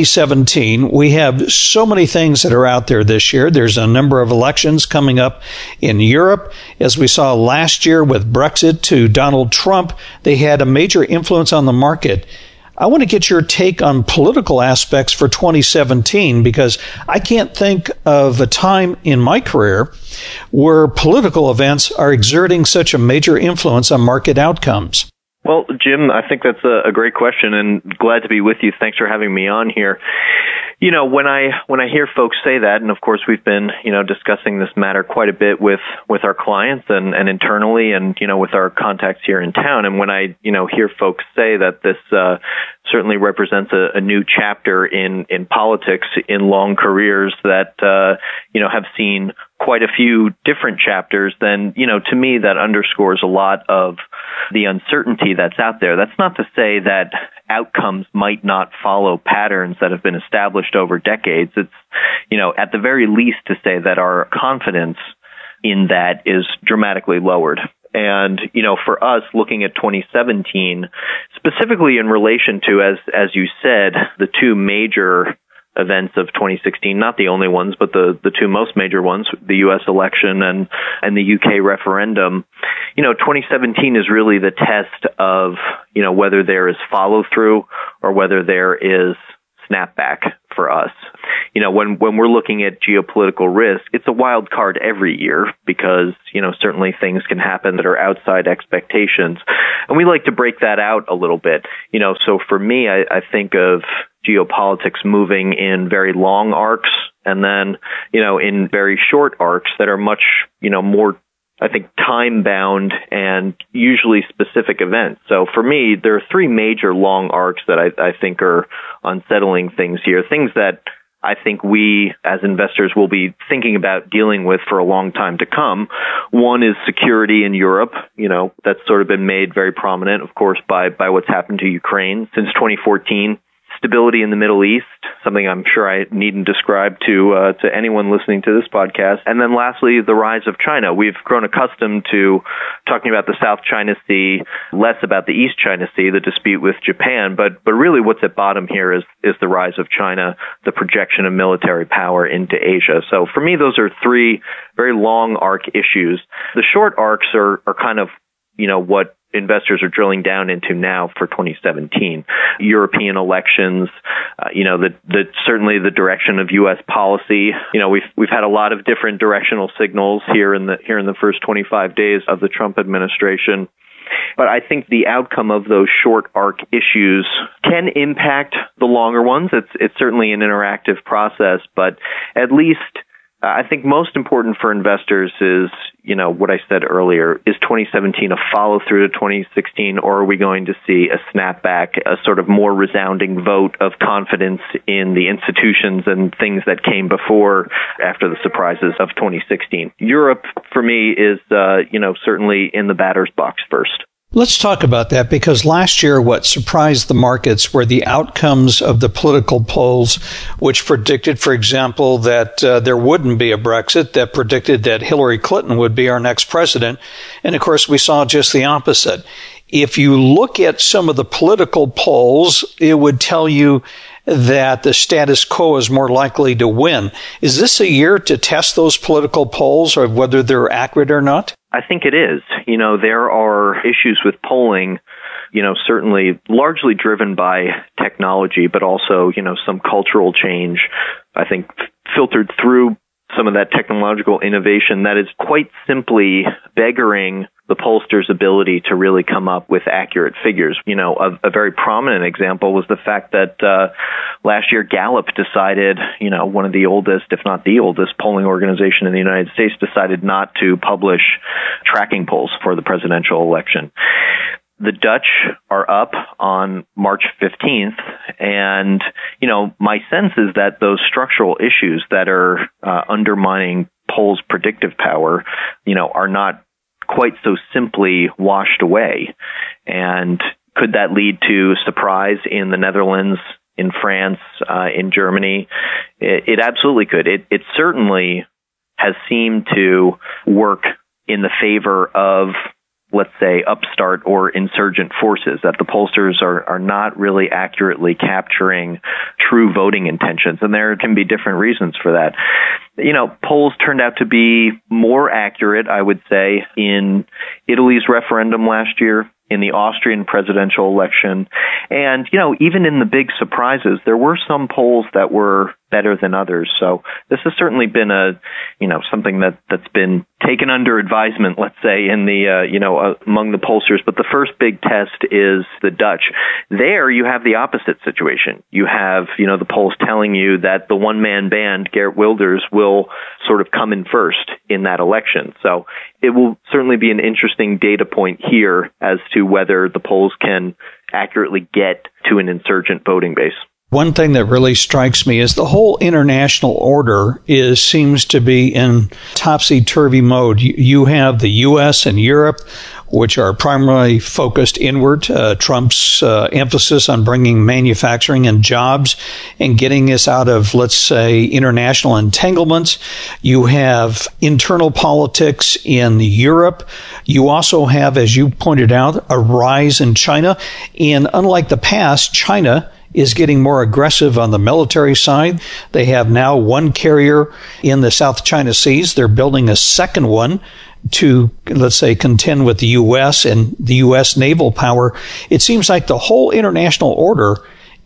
2017. We have so many things that are out there this year. There's a number of elections coming up in Europe. As we saw last year with Brexit to Donald Trump, they had a major influence on the market. I want to get your take on political aspects for 2017, because I can't think of a time in my career where political events are exerting such a major influence on market outcomes. Well, Jim, I think that's a great question, and glad to be with you. Thanks for having me on here. When I hear folks say that, and of course we've been, discussing this matter quite a bit with our clients and internally and, with our contacts here in town. And when I, hear folks say that this, certainly represents a new chapter in politics in long careers that, have seen quite a few different chapters, then, to me that underscores a lot of the uncertainty that's out there. That's not to say that outcomes might not follow patterns that have been established over decades. It's, at the very least to say that our confidence in that is dramatically lowered. And, for us, looking at 2017, specifically in relation to, as you said, the two major events of 2016, not the only ones, but the two most major ones, the U.S. election and the UK referendum, 2017 is really the test of, whether there is follow through or whether there is snapback for us. when we're looking at geopolitical risk, it's a wild card every year because, certainly things can happen that are outside expectations. And we like to break that out a little bit. So for me, I think of geopolitics moving in very long arcs and then, in very short arcs that are much, more, I think, time-bound and usually specific events. So for me, there are three major long arcs that I think are unsettling things here, things that I think we as investors will be thinking about dealing with for a long time to come. One is security in Europe. That's sort of been made very prominent, of course, by what's happened to Ukraine since 2014. Stability in the Middle East, something I'm sure I needn't describe to anyone listening to this podcast. And then lastly, the rise of China. We've grown accustomed to talking about the South China Sea, less about the East China Sea, the dispute with Japan. But really what's at bottom here is the rise of China, the projection of military power into Asia. So for me, those are three very long arc issues. The short arcs are kind of, what investors are drilling down into now for 2017. European elections, certainly the direction of U.S. policy. We've had a lot of different directional signals here in the first 25 days of the Trump administration. But I think the outcome of those short arc issues can impact the longer ones. It's certainly an interactive process, but at least I think most important for investors is, what I said earlier, is 2017 a follow through to 2016, or are we going to see a snapback, a sort of more resounding vote of confidence in the institutions and things that came before after the surprises of 2016? Europe, for me, is, certainly in the batter's box first. Let's talk about that, because last year what surprised the markets were the outcomes of the political polls, which predicted, for example, that there wouldn't be a Brexit, that predicted that Hillary Clinton would be our next president. And of course, we saw just the opposite. If you look at some of the political polls, it would tell you that the status quo is more likely to win. Is this a year to test those political polls, or whether they're accurate or not? I think it is. There are issues with polling, certainly largely driven by technology, but also, some cultural change, I think, filtered through some of that technological innovation that is quite simply beggaring the pollsters' ability to really come up with accurate figures. A very prominent example was the fact that last year Gallup decided, one of the oldest, if not the oldest, polling organization in the United States decided not to publish tracking polls for the presidential election. The Dutch are up on March 15th, and, my sense is that those structural issues that are undermining polls' predictive power, are not quite so simply washed away. And could that lead to surprise in the Netherlands, in France, in Germany? It absolutely could. It certainly has seemed to work in the favor of, let's say, upstart or insurgent forces, that the pollsters are not really accurately capturing true voting intentions. And there can be different reasons for that. Polls turned out to be more accurate, I would say, in Italy's referendum last year, in the Austrian presidential election. And, even in the big surprises, there were some polls that were better than others. So this has certainly been something that's been taken under advisement, let's say, in the, among the pollsters. But the first big test is the Dutch. There you have the opposite situation. You have, the polls telling you that the one-man band, Geert Wilders, will sort of come in first in that election. So it will certainly be an interesting data point here as to whether the polls can accurately get to an insurgent voting base. One thing that really strikes me is the whole international order seems to be in topsy-turvy mode. You have the U.S. and Europe, which are primarily focused inward. Trump's emphasis on bringing manufacturing and jobs and getting us out of, let's say, international entanglements. You have internal politics in Europe. You also have, as you pointed out, a rise in China. And unlike the past, China is getting more aggressive on the military side. They have now one carrier in the South China Seas. They're building a second one to, let's say, contend with the U.S. and the U.S. naval power. It seems like the whole international order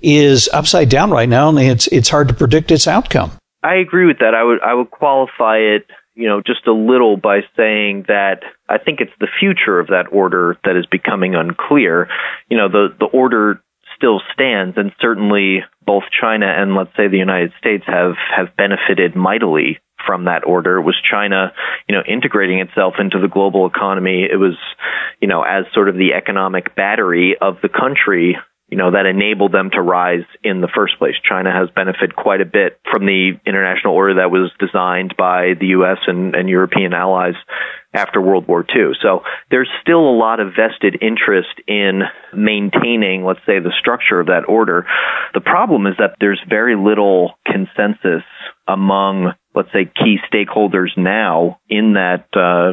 is upside down right now, and it's hard to predict its outcome. I agree with that. I would qualify it, just a little by saying that I think it's the future of that order that is becoming unclear. The order still stands, and certainly both China and, let's say, the United States have benefited mightily from that order. It was China, integrating itself into the global economy. It was, as sort of the economic battery of the country, that enabled them to rise in the first place. China has benefited quite a bit from the international order that was designed by the U.S. and European allies after World War II. So there's still a lot of vested interest in maintaining, let's say, the structure of that order. The problem is that there's very little consensus among, let's say, key stakeholders now in that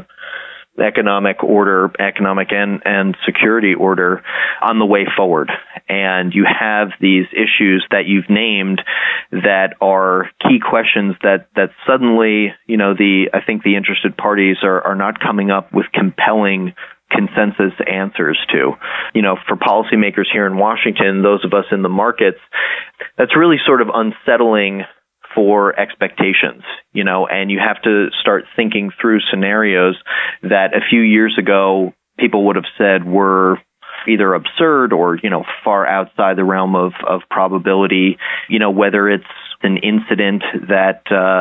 economic order, economic and security order on the way forward. And you have these issues that you've named that are key questions that suddenly, I think the interested parties are not coming up with compelling consensus answers to. For policymakers here in Washington, those of us in the markets, that's really sort of unsettling for expectations, and you have to start thinking through scenarios that a few years ago people would have said were either absurd or, far outside the realm of probability, whether it's an incident that,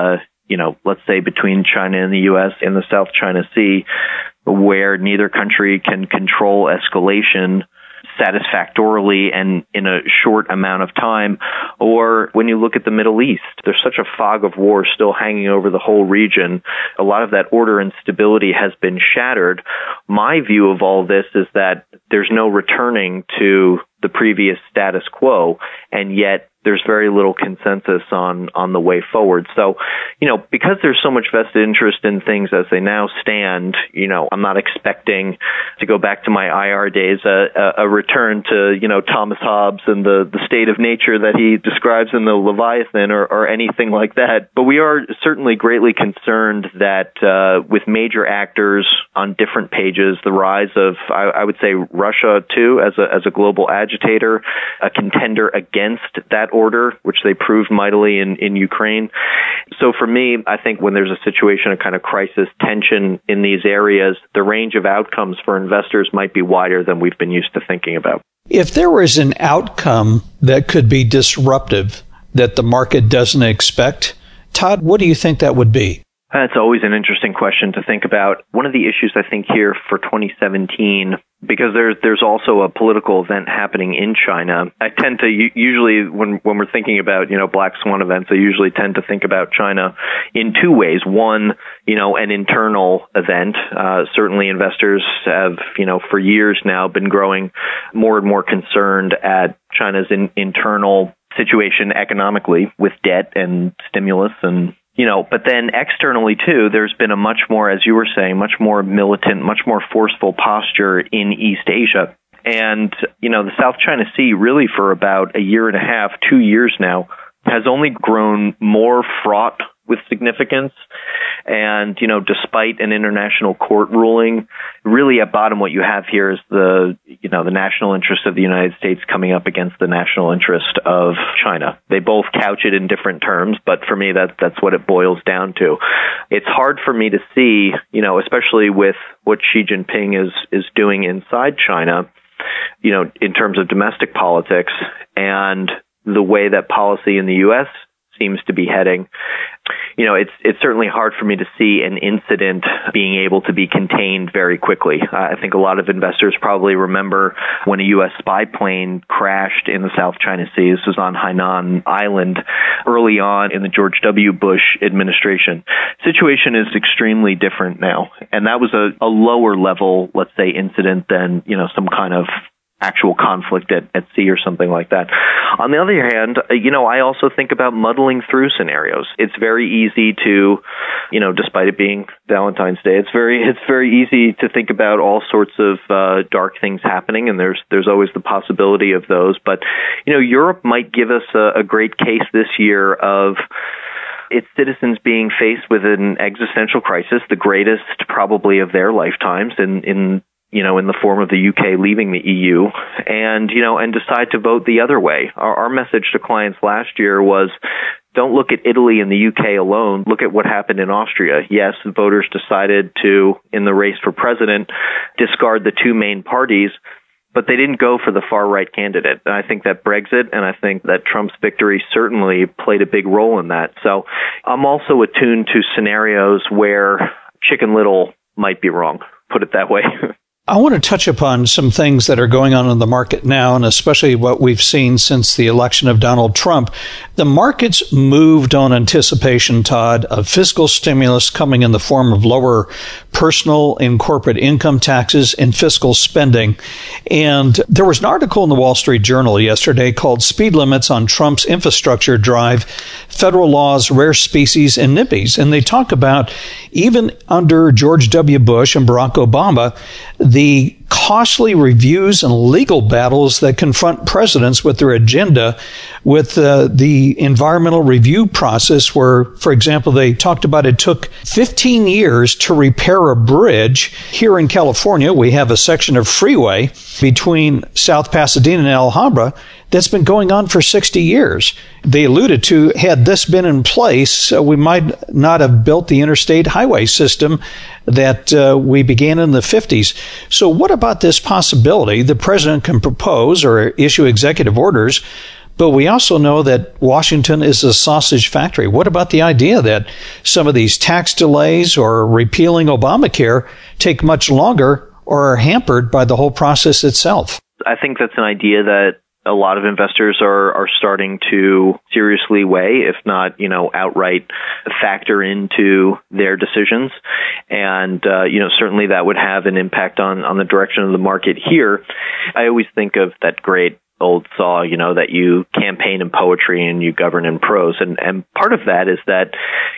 let's say between China and the U.S. in the South China Sea, where neither country can control escalation satisfactorily and in a short amount of time, or when you look at the Middle East, there's such a fog of war still hanging over the whole region. A lot of that order and stability has been shattered. My view of all this is that there's no returning to the previous status quo, and yet there's very little consensus on the way forward. So, because there's so much vested interest in things as they now stand, I'm not expecting to go back to my IR days, a return to, Thomas Hobbes and the state of nature that he describes in the Leviathan or anything like that. But we are certainly greatly concerned that with major actors on different pages, the rise of, I would say, Russia too, as a global agitator, a contender against that order, which they proved mightily in Ukraine. So for me, I think when there's a situation of kind of crisis tension in these areas, the range of outcomes for investors might be wider than we've been used to thinking about. If there was an outcome that could be disruptive that the market doesn't expect, Todd, what do you think that would be? That's always an interesting question to think about. One of the issues I think here for 2017, because there's also a political event happening in China, I tend to usually, when we're thinking about, black swan events, I usually tend to think about China in two ways. One, an internal event. Certainly investors have, for years now been growing more and more concerned at China's internal situation economically with debt and stimulus and but then externally too, there's been a much more, as you were saying, much more militant, much more forceful posture in East Asia. And, the South China Sea really for about a year and a half, 2 years now, has only grown more fraught with significance. And, despite an international court ruling, really at bottom what you have here is the national interest of the United States coming up against the national interest of China. They both couch it in different terms, but for me, that's what it boils down to. It's hard for me to see, especially with what Xi Jinping is doing inside China, in terms of domestic politics and the way that policy in the U.S. seems to be heading. It's certainly hard for me to see an incident being able to be contained very quickly. I think a lot of investors probably remember when a U.S. spy plane crashed in the South China Sea. This was on Hainan Island early on in the George W. Bush administration. Situation is extremely different now. And that was a lower level, let's say, incident than, some kind of actual conflict at sea or something like that. On the other hand, I also think about muddling through scenarios. It's very easy to, despite it being Valentine's Day, it's very easy to think about all sorts of dark things happening, and there's always the possibility of those. But, Europe might give us a great case this year of its citizens being faced with an existential crisis, the greatest probably of their lifetimes in in the form of the UK leaving the EU, and decide to vote the other way. Our message to clients last year was, don't look at Italy and the UK alone. Look at what happened in Austria. Yes, the voters decided to, in the race for president, discard the two main parties, but they didn't go for the far-right candidate. And I think that Brexit and I think that Trump's victory certainly played a big role in that. So I'm also attuned to scenarios where Chicken Little might be wrong, put it that way. I want to touch upon some things that are going on in the market now, and especially what we've seen since the election of Donald Trump. The markets moved on anticipation, Todd, of fiscal stimulus coming in the form of lower personal and corporate income taxes and fiscal spending. And there was an article in the Wall Street Journal yesterday called Speed Limits on Trump's Infrastructure Drive, Federal Laws, Rare Species, and NIMBYs. And they talk about even under George W. Bush and Barack Obama, the costly reviews and legal battles that confront presidents with their agenda with the environmental review process where, for example, they talked about it took 15 years to repair a bridge. Here in California, we have a section of freeway between South Pasadena and Alhambra that's been going on for 60 years. They alluded to, had this been in place, we might not have built the interstate highway system that we began in the 50s. So what about this possibility? The president can propose or issue executive orders, but we also know that Washington is a sausage factory. What about the idea that some of these tax delays or repealing Obamacare take much longer or are hampered by the whole process itself? I think that's an idea that a lot of investors are starting to seriously weigh, if not, outright factor into their decisions. And, certainly that would have an impact on the direction of the market here. I always think of that great old saw, that you campaign in poetry and you govern in prose. And part of that is that,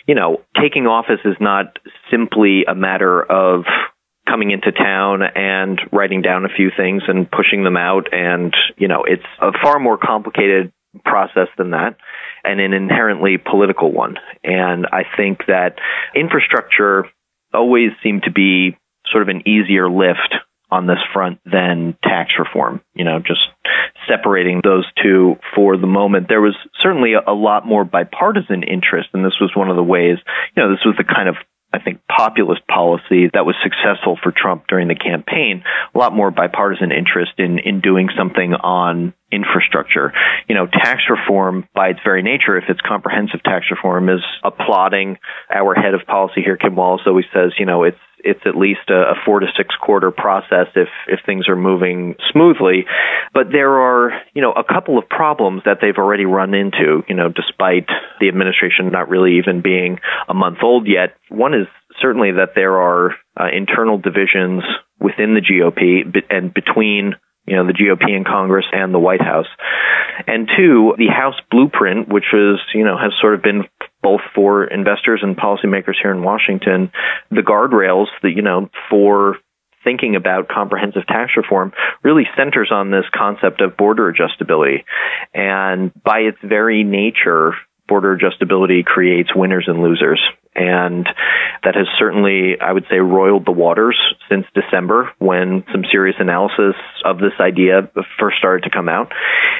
taking office is not simply a matter of coming into town and writing down a few things and pushing them out. And, it's a far more complicated process than that, and an inherently political one. And I think that infrastructure always seemed to be sort of an easier lift on this front than tax reform, just separating those two for the moment. There was certainly a lot more bipartisan interest, and this was one of the ways, this was the kind of, I think, populist policy that was successful for Trump during the campaign. A lot more bipartisan interest in doing something on infrastructure. Tax reform, by its very nature, if it's comprehensive tax reform, is applauding our head of policy here, Kim Wallace, always says, it's at least a 4 to 6 quarter process if things are moving smoothly. But there are, a couple of problems that they've already run into, despite the administration not really even being a month old yet. One is certainly that there are internal divisions within the GOP and between the GOP in Congress and the White House. And two, the House blueprint, which is, has sort of been both for investors and policymakers here in Washington, the guardrails that, for thinking about comprehensive tax reform really centers on this concept of border adjustability. And by its very nature, border adjustability creates winners and losers. And that has certainly, I would say, roiled the waters since December when some serious analysis of this idea first started to come out.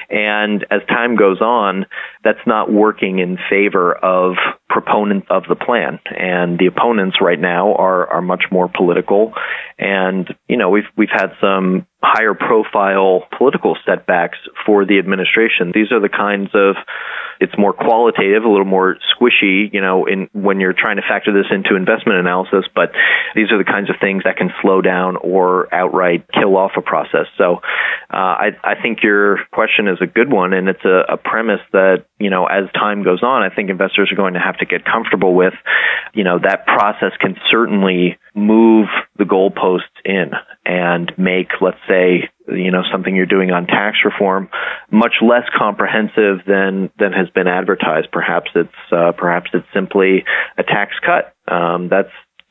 And as time goes on, that's not working in favor of proponents of the plan. And the opponents right now are much more political. And, we've had some higher profile political setbacks for the administration. These are the kinds of, it's more qualitative, a little more squishy, when you're trying to factor this into investment analysis, but these are the kinds of things that can slow down or outright kill off a process. So I think your question is a good one, and it's a premise that, as time goes on, I think investors are going to have to get comfortable with, that process can certainly move the goalposts in and make, let's say, something you're doing on tax reform much less comprehensive than has been advertised. Perhaps it's simply a tax cut. That's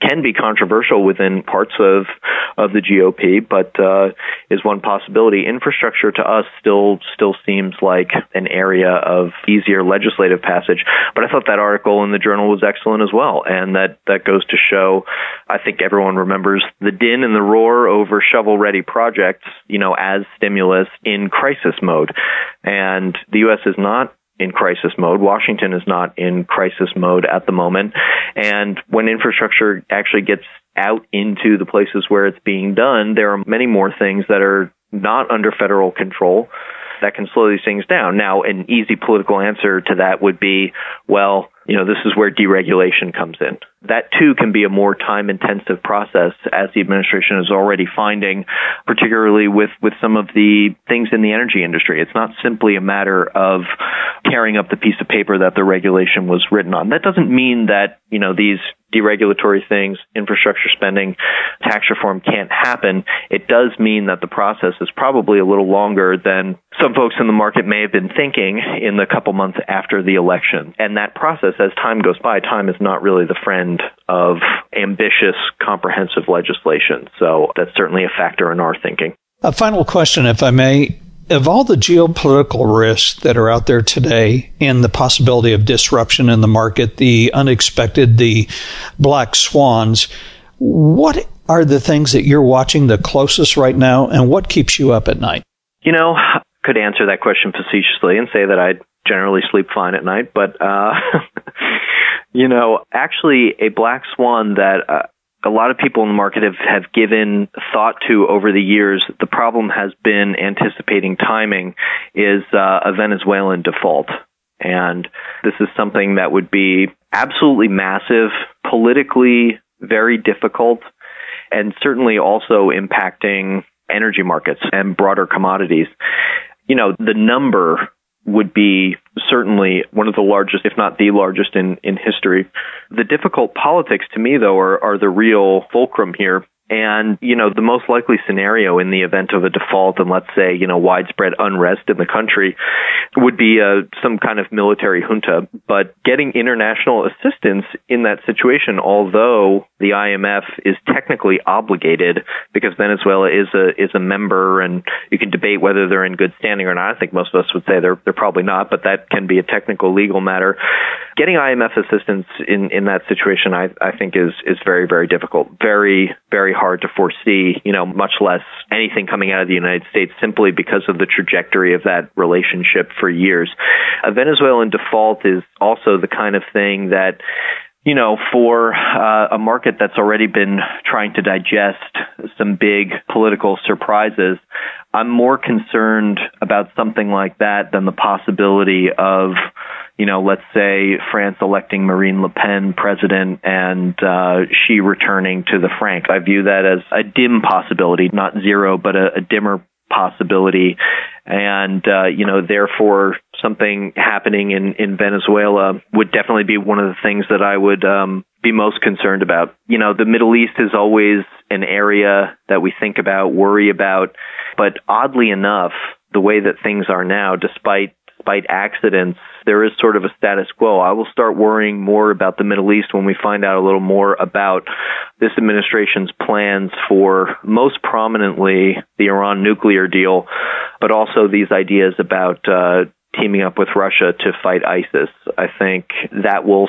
can be controversial within parts of the GOP, but is one possibility. Infrastructure to us still seems like an area of easier legislative passage. But I thought that article in the Journal was excellent as well, and that goes to show, I think everyone remembers the din and the roar over shovel-ready projects, as stimulus in crisis mode. And the U.S. is not in crisis mode. Washington is not in crisis mode at the moment. And when infrastructure actually gets out into the places where it's being done, there are many more things that are not under federal control that can slow these things down. Now, an easy political answer to that would be, well, this is where deregulation comes in. That, too, can be a more time-intensive process, as the administration is already finding, particularly with some of the things in the energy industry. It's not simply a matter of tearing up the piece of paper that the regulation was written on. That doesn't mean that, these deregulatory things, infrastructure spending, tax reform can't happen. It does mean that the process is probably a little longer than some folks in the market may have been thinking in the couple months after the election. And that process, as time goes by, time is not really the friend of ambitious, comprehensive legislation. So that's certainly a factor in our thinking. A final question, if I may. Of all the geopolitical risks that are out there today and the possibility of disruption in the market, the unexpected, the black swans, what are the things that you're watching the closest right now, and what keeps you up at night? I could answer that question facetiously and say that I generally sleep fine at night, but, actually a black swan that a lot of people in the market have given thought to over the years, the problem has been anticipating timing, is a Venezuelan default. And this is something that would be absolutely massive, politically very difficult, and certainly also impacting energy markets and broader commodities. The number would be certainly one of the largest, if not the largest in history. The difficult politics to me, though, are the real fulcrum here. And, the most likely scenario in the event of a default and, let's say, widespread unrest in the country would be some kind of military junta. But getting international assistance in that situation, although the IMF is technically obligated because Venezuela is a member, and you can debate whether they're in good standing or not. I think most of us would say they're probably not, but that can be a technical legal matter. Getting IMF assistance in that situation, I think is very, very difficult. Very, very hard to foresee, much less anything coming out of the United States, simply because of the trajectory of that relationship for years. A Venezuelan default is also the kind of thing that, for a market that's already been trying to digest some big political surprises, I'm more concerned about something like that than the possibility of, let's say France electing Marine Le Pen president and Xi returning to the franc. I view that as a dim possibility, not zero, but a dimmer possibility. And, therefore something happening in Venezuela would definitely be one of the things that I would be most concerned about. The Middle East is always an area that we think about, worry about, but oddly enough, the way that things are now, despite accidents, there is sort of a status quo. I will start worrying more about the Middle East when we find out a little more about this administration's plans for, most prominently, the Iran nuclear deal, but also these ideas about teaming up with Russia to fight ISIS. I think that will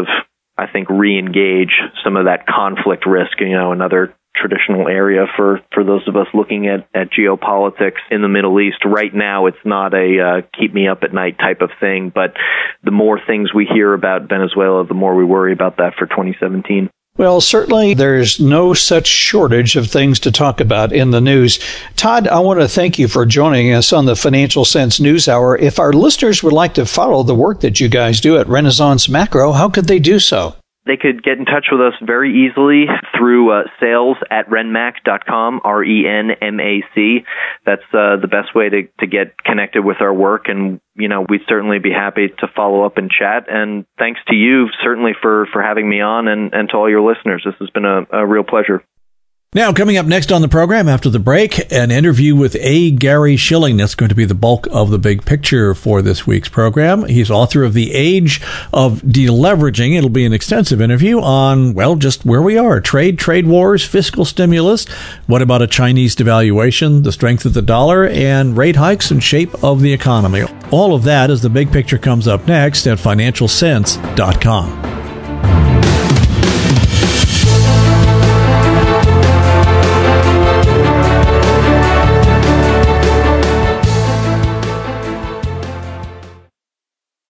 re-engage some of that conflict risk, another traditional area for those of us looking at geopolitics in the Middle East. Right now, it's not a keep me up at night type of thing, but the more things we hear about Venezuela, the more we worry about that for 2017. Well, certainly there's no such shortage of things to talk about in the news. Todd, I want to thank you for joining us on the Financial Sense News Hour. If our listeners would like to follow the work that you guys do at Renaissance Macro, how could they do so? They could get in touch with us very easily through sales@renmac.com, RENMAC. That's the best way to get connected with our work. And, we'd certainly be happy to follow up and chat. And thanks to you, certainly, for having me on, and to all your listeners. This has been a real pleasure. Now, coming up next on the program after the break, an interview with A. Gary Shilling. That's going to be the bulk of the big picture for this week's program. He's author of The Age of Deleveraging. It'll be an extensive interview on, well, just where we are. Trade wars, fiscal stimulus. What about a Chinese devaluation, the strength of the dollar, and rate hikes and shape of the economy? All of that as the big picture comes up next at FinancialSense.com.